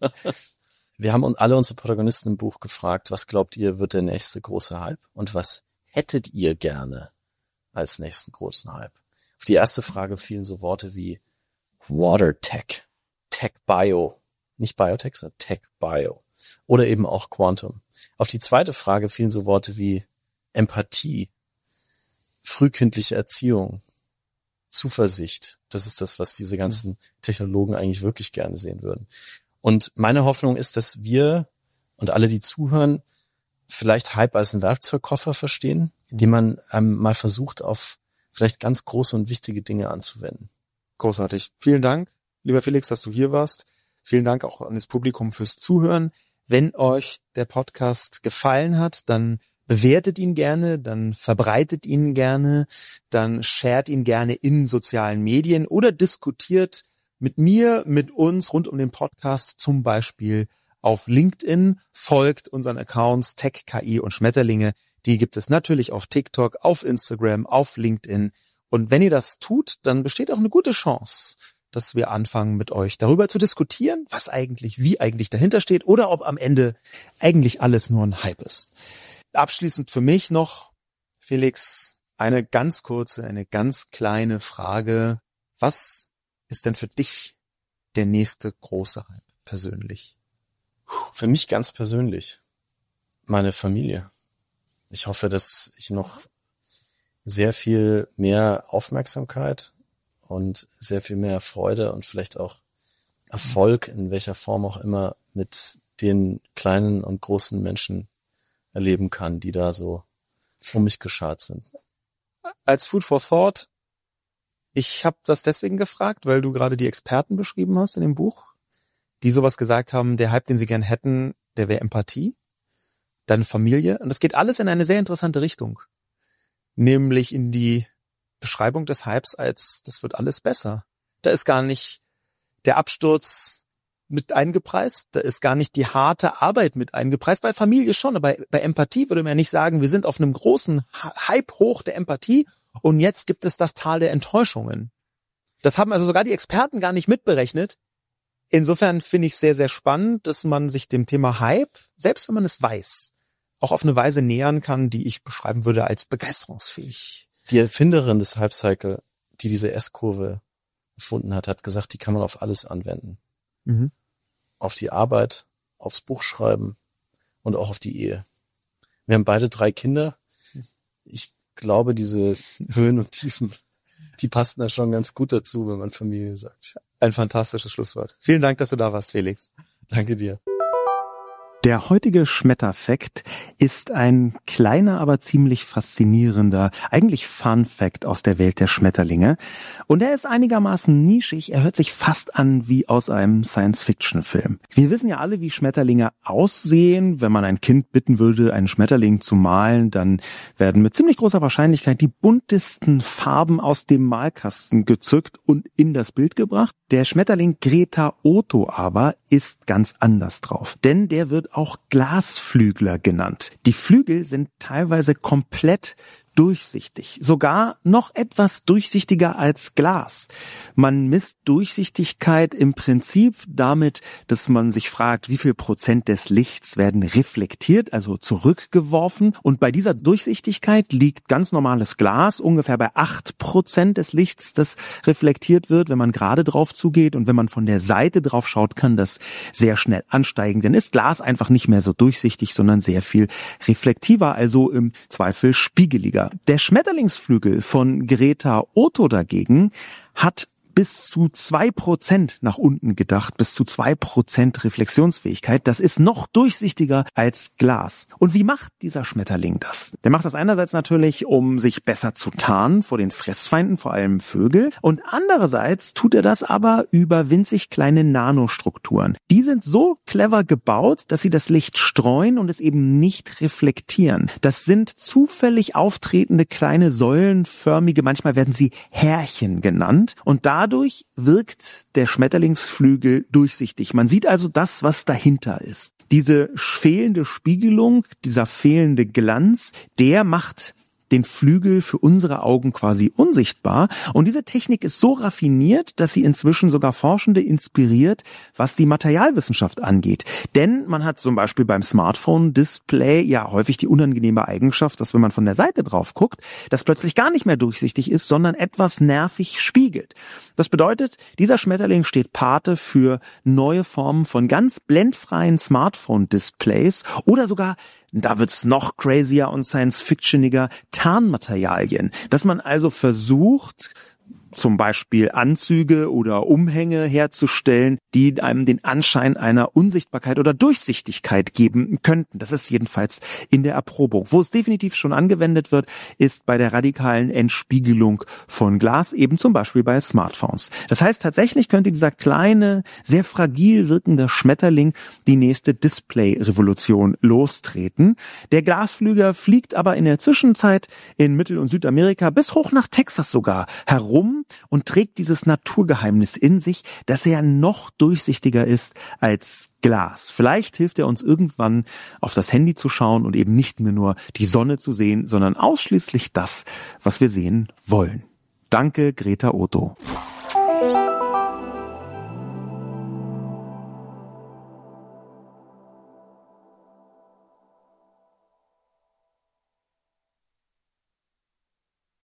Wir haben alle unsere Protagonisten im Buch gefragt, was glaubt ihr, wird der nächste große Hype? Und was hättet ihr gerne als nächsten großen Hype? Auf die erste Frage fielen so Worte wie Water Tech, Tech Bio, nicht Biotech, sondern Tech Bio. Oder eben auch Quantum. Auf die zweite Frage fielen so Worte wie Empathie, frühkindliche Erziehung, Zuversicht. Das ist das, was diese ganzen Technologen eigentlich wirklich gerne sehen würden. Und meine Hoffnung ist, dass wir und alle, die zuhören, vielleicht Hype als einen Werkzeugkoffer verstehen, den man mal versucht, auf vielleicht ganz große und wichtige Dinge anzuwenden.
Großartig. Vielen Dank, lieber Felix, dass du hier warst. Vielen Dank auch an das Publikum fürs Zuhören. Wenn euch der Podcast gefallen hat, dann bewertet ihn gerne, dann verbreitet ihn gerne, dann shared ihn gerne in sozialen Medien oder diskutiert mit mir, mit uns rund um den Podcast, zum Beispiel auf LinkedIn, folgt unseren Accounts Tech, KI und Schmetterlinge. Die gibt es natürlich auf TikTok, auf Instagram, auf LinkedIn. Und wenn ihr das tut, dann besteht auch eine gute Chance, dass wir anfangen mit euch darüber zu diskutieren, was eigentlich, wie eigentlich dahinter steht oder ob am Ende eigentlich alles nur ein Hype ist. Abschließend für mich noch, Felix, eine ganz kurze, eine ganz kleine Frage. Was ist denn für dich der nächste große Hype persönlich?
Für mich ganz persönlich meine Familie. Ich hoffe, dass ich noch sehr viel mehr Aufmerksamkeit und sehr viel mehr Freude und vielleicht auch Erfolg, in welcher Form auch immer, mit den kleinen und großen Menschen erleben kann, die da so um mich geschart sind.
Als Food for Thought, ich habe das deswegen gefragt, weil du gerade die Experten beschrieben hast in dem Buch, die sowas gesagt haben, der Hype, den sie gern hätten, der wäre Empathie, dann Familie. Und das geht alles in eine sehr interessante Richtung. Nämlich in die Beschreibung des Hypes als, das wird alles besser. Da ist gar nicht der Absturz mit eingepreist, da ist gar nicht die harte Arbeit mit eingepreist, bei Familie schon, aber bei Empathie würde man ja nicht sagen, wir sind auf einem großen Hype hoch der Empathie und jetzt gibt es das Tal der Enttäuschungen. Das haben also sogar die Experten gar nicht mitberechnet. Insofern finde ich es sehr, sehr spannend, dass man sich dem Thema Hype, selbst wenn man es weiß, auch auf eine Weise nähern kann, die ich beschreiben würde als begeisterungsfähig.
Die Erfinderin des Hype-Cycle, die diese S-Kurve erfunden hat, hat gesagt, die kann man auf alles anwenden.
Mhm.
Auf die Arbeit, aufs Buchschreiben und auch auf die Ehe. Wir haben beide 3 Kinder. Ich glaube, diese Höhen und Tiefen, die passen da schon ganz gut dazu, wenn man Familie sagt.
Ein fantastisches Schlusswort. Vielen Dank, dass du da warst, Felix.
Danke dir.
Der heutige Schmetterfact ist ein kleiner, aber ziemlich faszinierender, eigentlich Fun-Fact aus der Welt der Schmetterlinge. Und er ist einigermaßen nischig, er hört sich fast an wie aus einem Science-Fiction-Film. Wir wissen ja alle, wie Schmetterlinge aussehen. Wenn man ein Kind bitten würde, einen Schmetterling zu malen, dann werden mit ziemlich großer Wahrscheinlichkeit die buntesten Farben aus dem Malkasten gezückt und in das Bild gebracht. Der Schmetterling Greta Otto aber ist ganz anders drauf, denn der wird auch Glasflügler genannt. Die Flügel sind teilweise komplett durchsichtig, sogar noch etwas durchsichtiger als Glas. Man misst Durchsichtigkeit im Prinzip damit, dass man sich fragt, wie viel Prozent des Lichts werden reflektiert, also zurückgeworfen. Und bei dieser Durchsichtigkeit liegt ganz normales Glas ungefähr bei 8% des Lichts, das reflektiert wird, wenn man gerade drauf zugeht. Und wenn man von der Seite drauf schaut, kann das sehr schnell ansteigen. Dann ist Glas einfach nicht mehr so durchsichtig, sondern sehr viel reflektiver, also im Zweifel spiegeliger. Der Schmetterlingsflügel von Greta Otto dagegen hat bis zu 2% nach unten gedacht, bis zu 2% Reflexionsfähigkeit. Das ist noch durchsichtiger als Glas. Und wie macht dieser Schmetterling das? Der macht das einerseits natürlich, um sich besser zu tarnen vor den Fressfeinden, vor allem Vögel. Und andererseits tut er das aber über winzig kleine Nanostrukturen. Die sind so clever gebaut, dass sie das Licht streuen und es eben nicht reflektieren. Das sind zufällig auftretende kleine säulenförmige, manchmal werden sie Härchen genannt. Und dadurch wirkt der Schmetterlingsflügel durchsichtig. Man sieht also das, was dahinter ist. Diese fehlende Spiegelung, dieser fehlende Glanz, der macht den Flügel für unsere Augen quasi unsichtbar. Und diese Technik ist so raffiniert, dass sie inzwischen sogar Forschende inspiriert, was die Materialwissenschaft angeht. Denn man hat zum Beispiel beim Smartphone-Display ja häufig die unangenehme Eigenschaft, dass wenn man von der Seite drauf guckt, das plötzlich gar nicht mehr durchsichtig ist, sondern etwas nervig spiegelt. Das bedeutet, dieser Schmetterling steht Pate für neue Formen von ganz blendfreien Smartphone-Displays oder sogar, da wird's noch crazier und science-fictioniger, Tarnmaterialien. Dass man also versucht, zum Beispiel Anzüge oder Umhänge herzustellen, die einem den Anschein einer Unsichtbarkeit oder Durchsichtigkeit geben könnten. Das ist jedenfalls in der Erprobung. Wo es definitiv schon angewendet wird, ist bei der radikalen Entspiegelung von Glas, eben zum Beispiel bei Smartphones. Das heißt, tatsächlich könnte dieser kleine, sehr fragil wirkende Schmetterling die nächste Display-Revolution lostreten. Der Glasflüger fliegt aber in der Zwischenzeit in Mittel- und Südamerika bis hoch nach Texas sogar herum und trägt dieses Naturgeheimnis in sich, dass er noch durchsichtiger ist als Glas. Vielleicht hilft er uns irgendwann auf das Handy zu schauen und eben nicht mehr nur die Sonne zu sehen, sondern ausschließlich das, was wir sehen wollen. Danke, Greta Otto.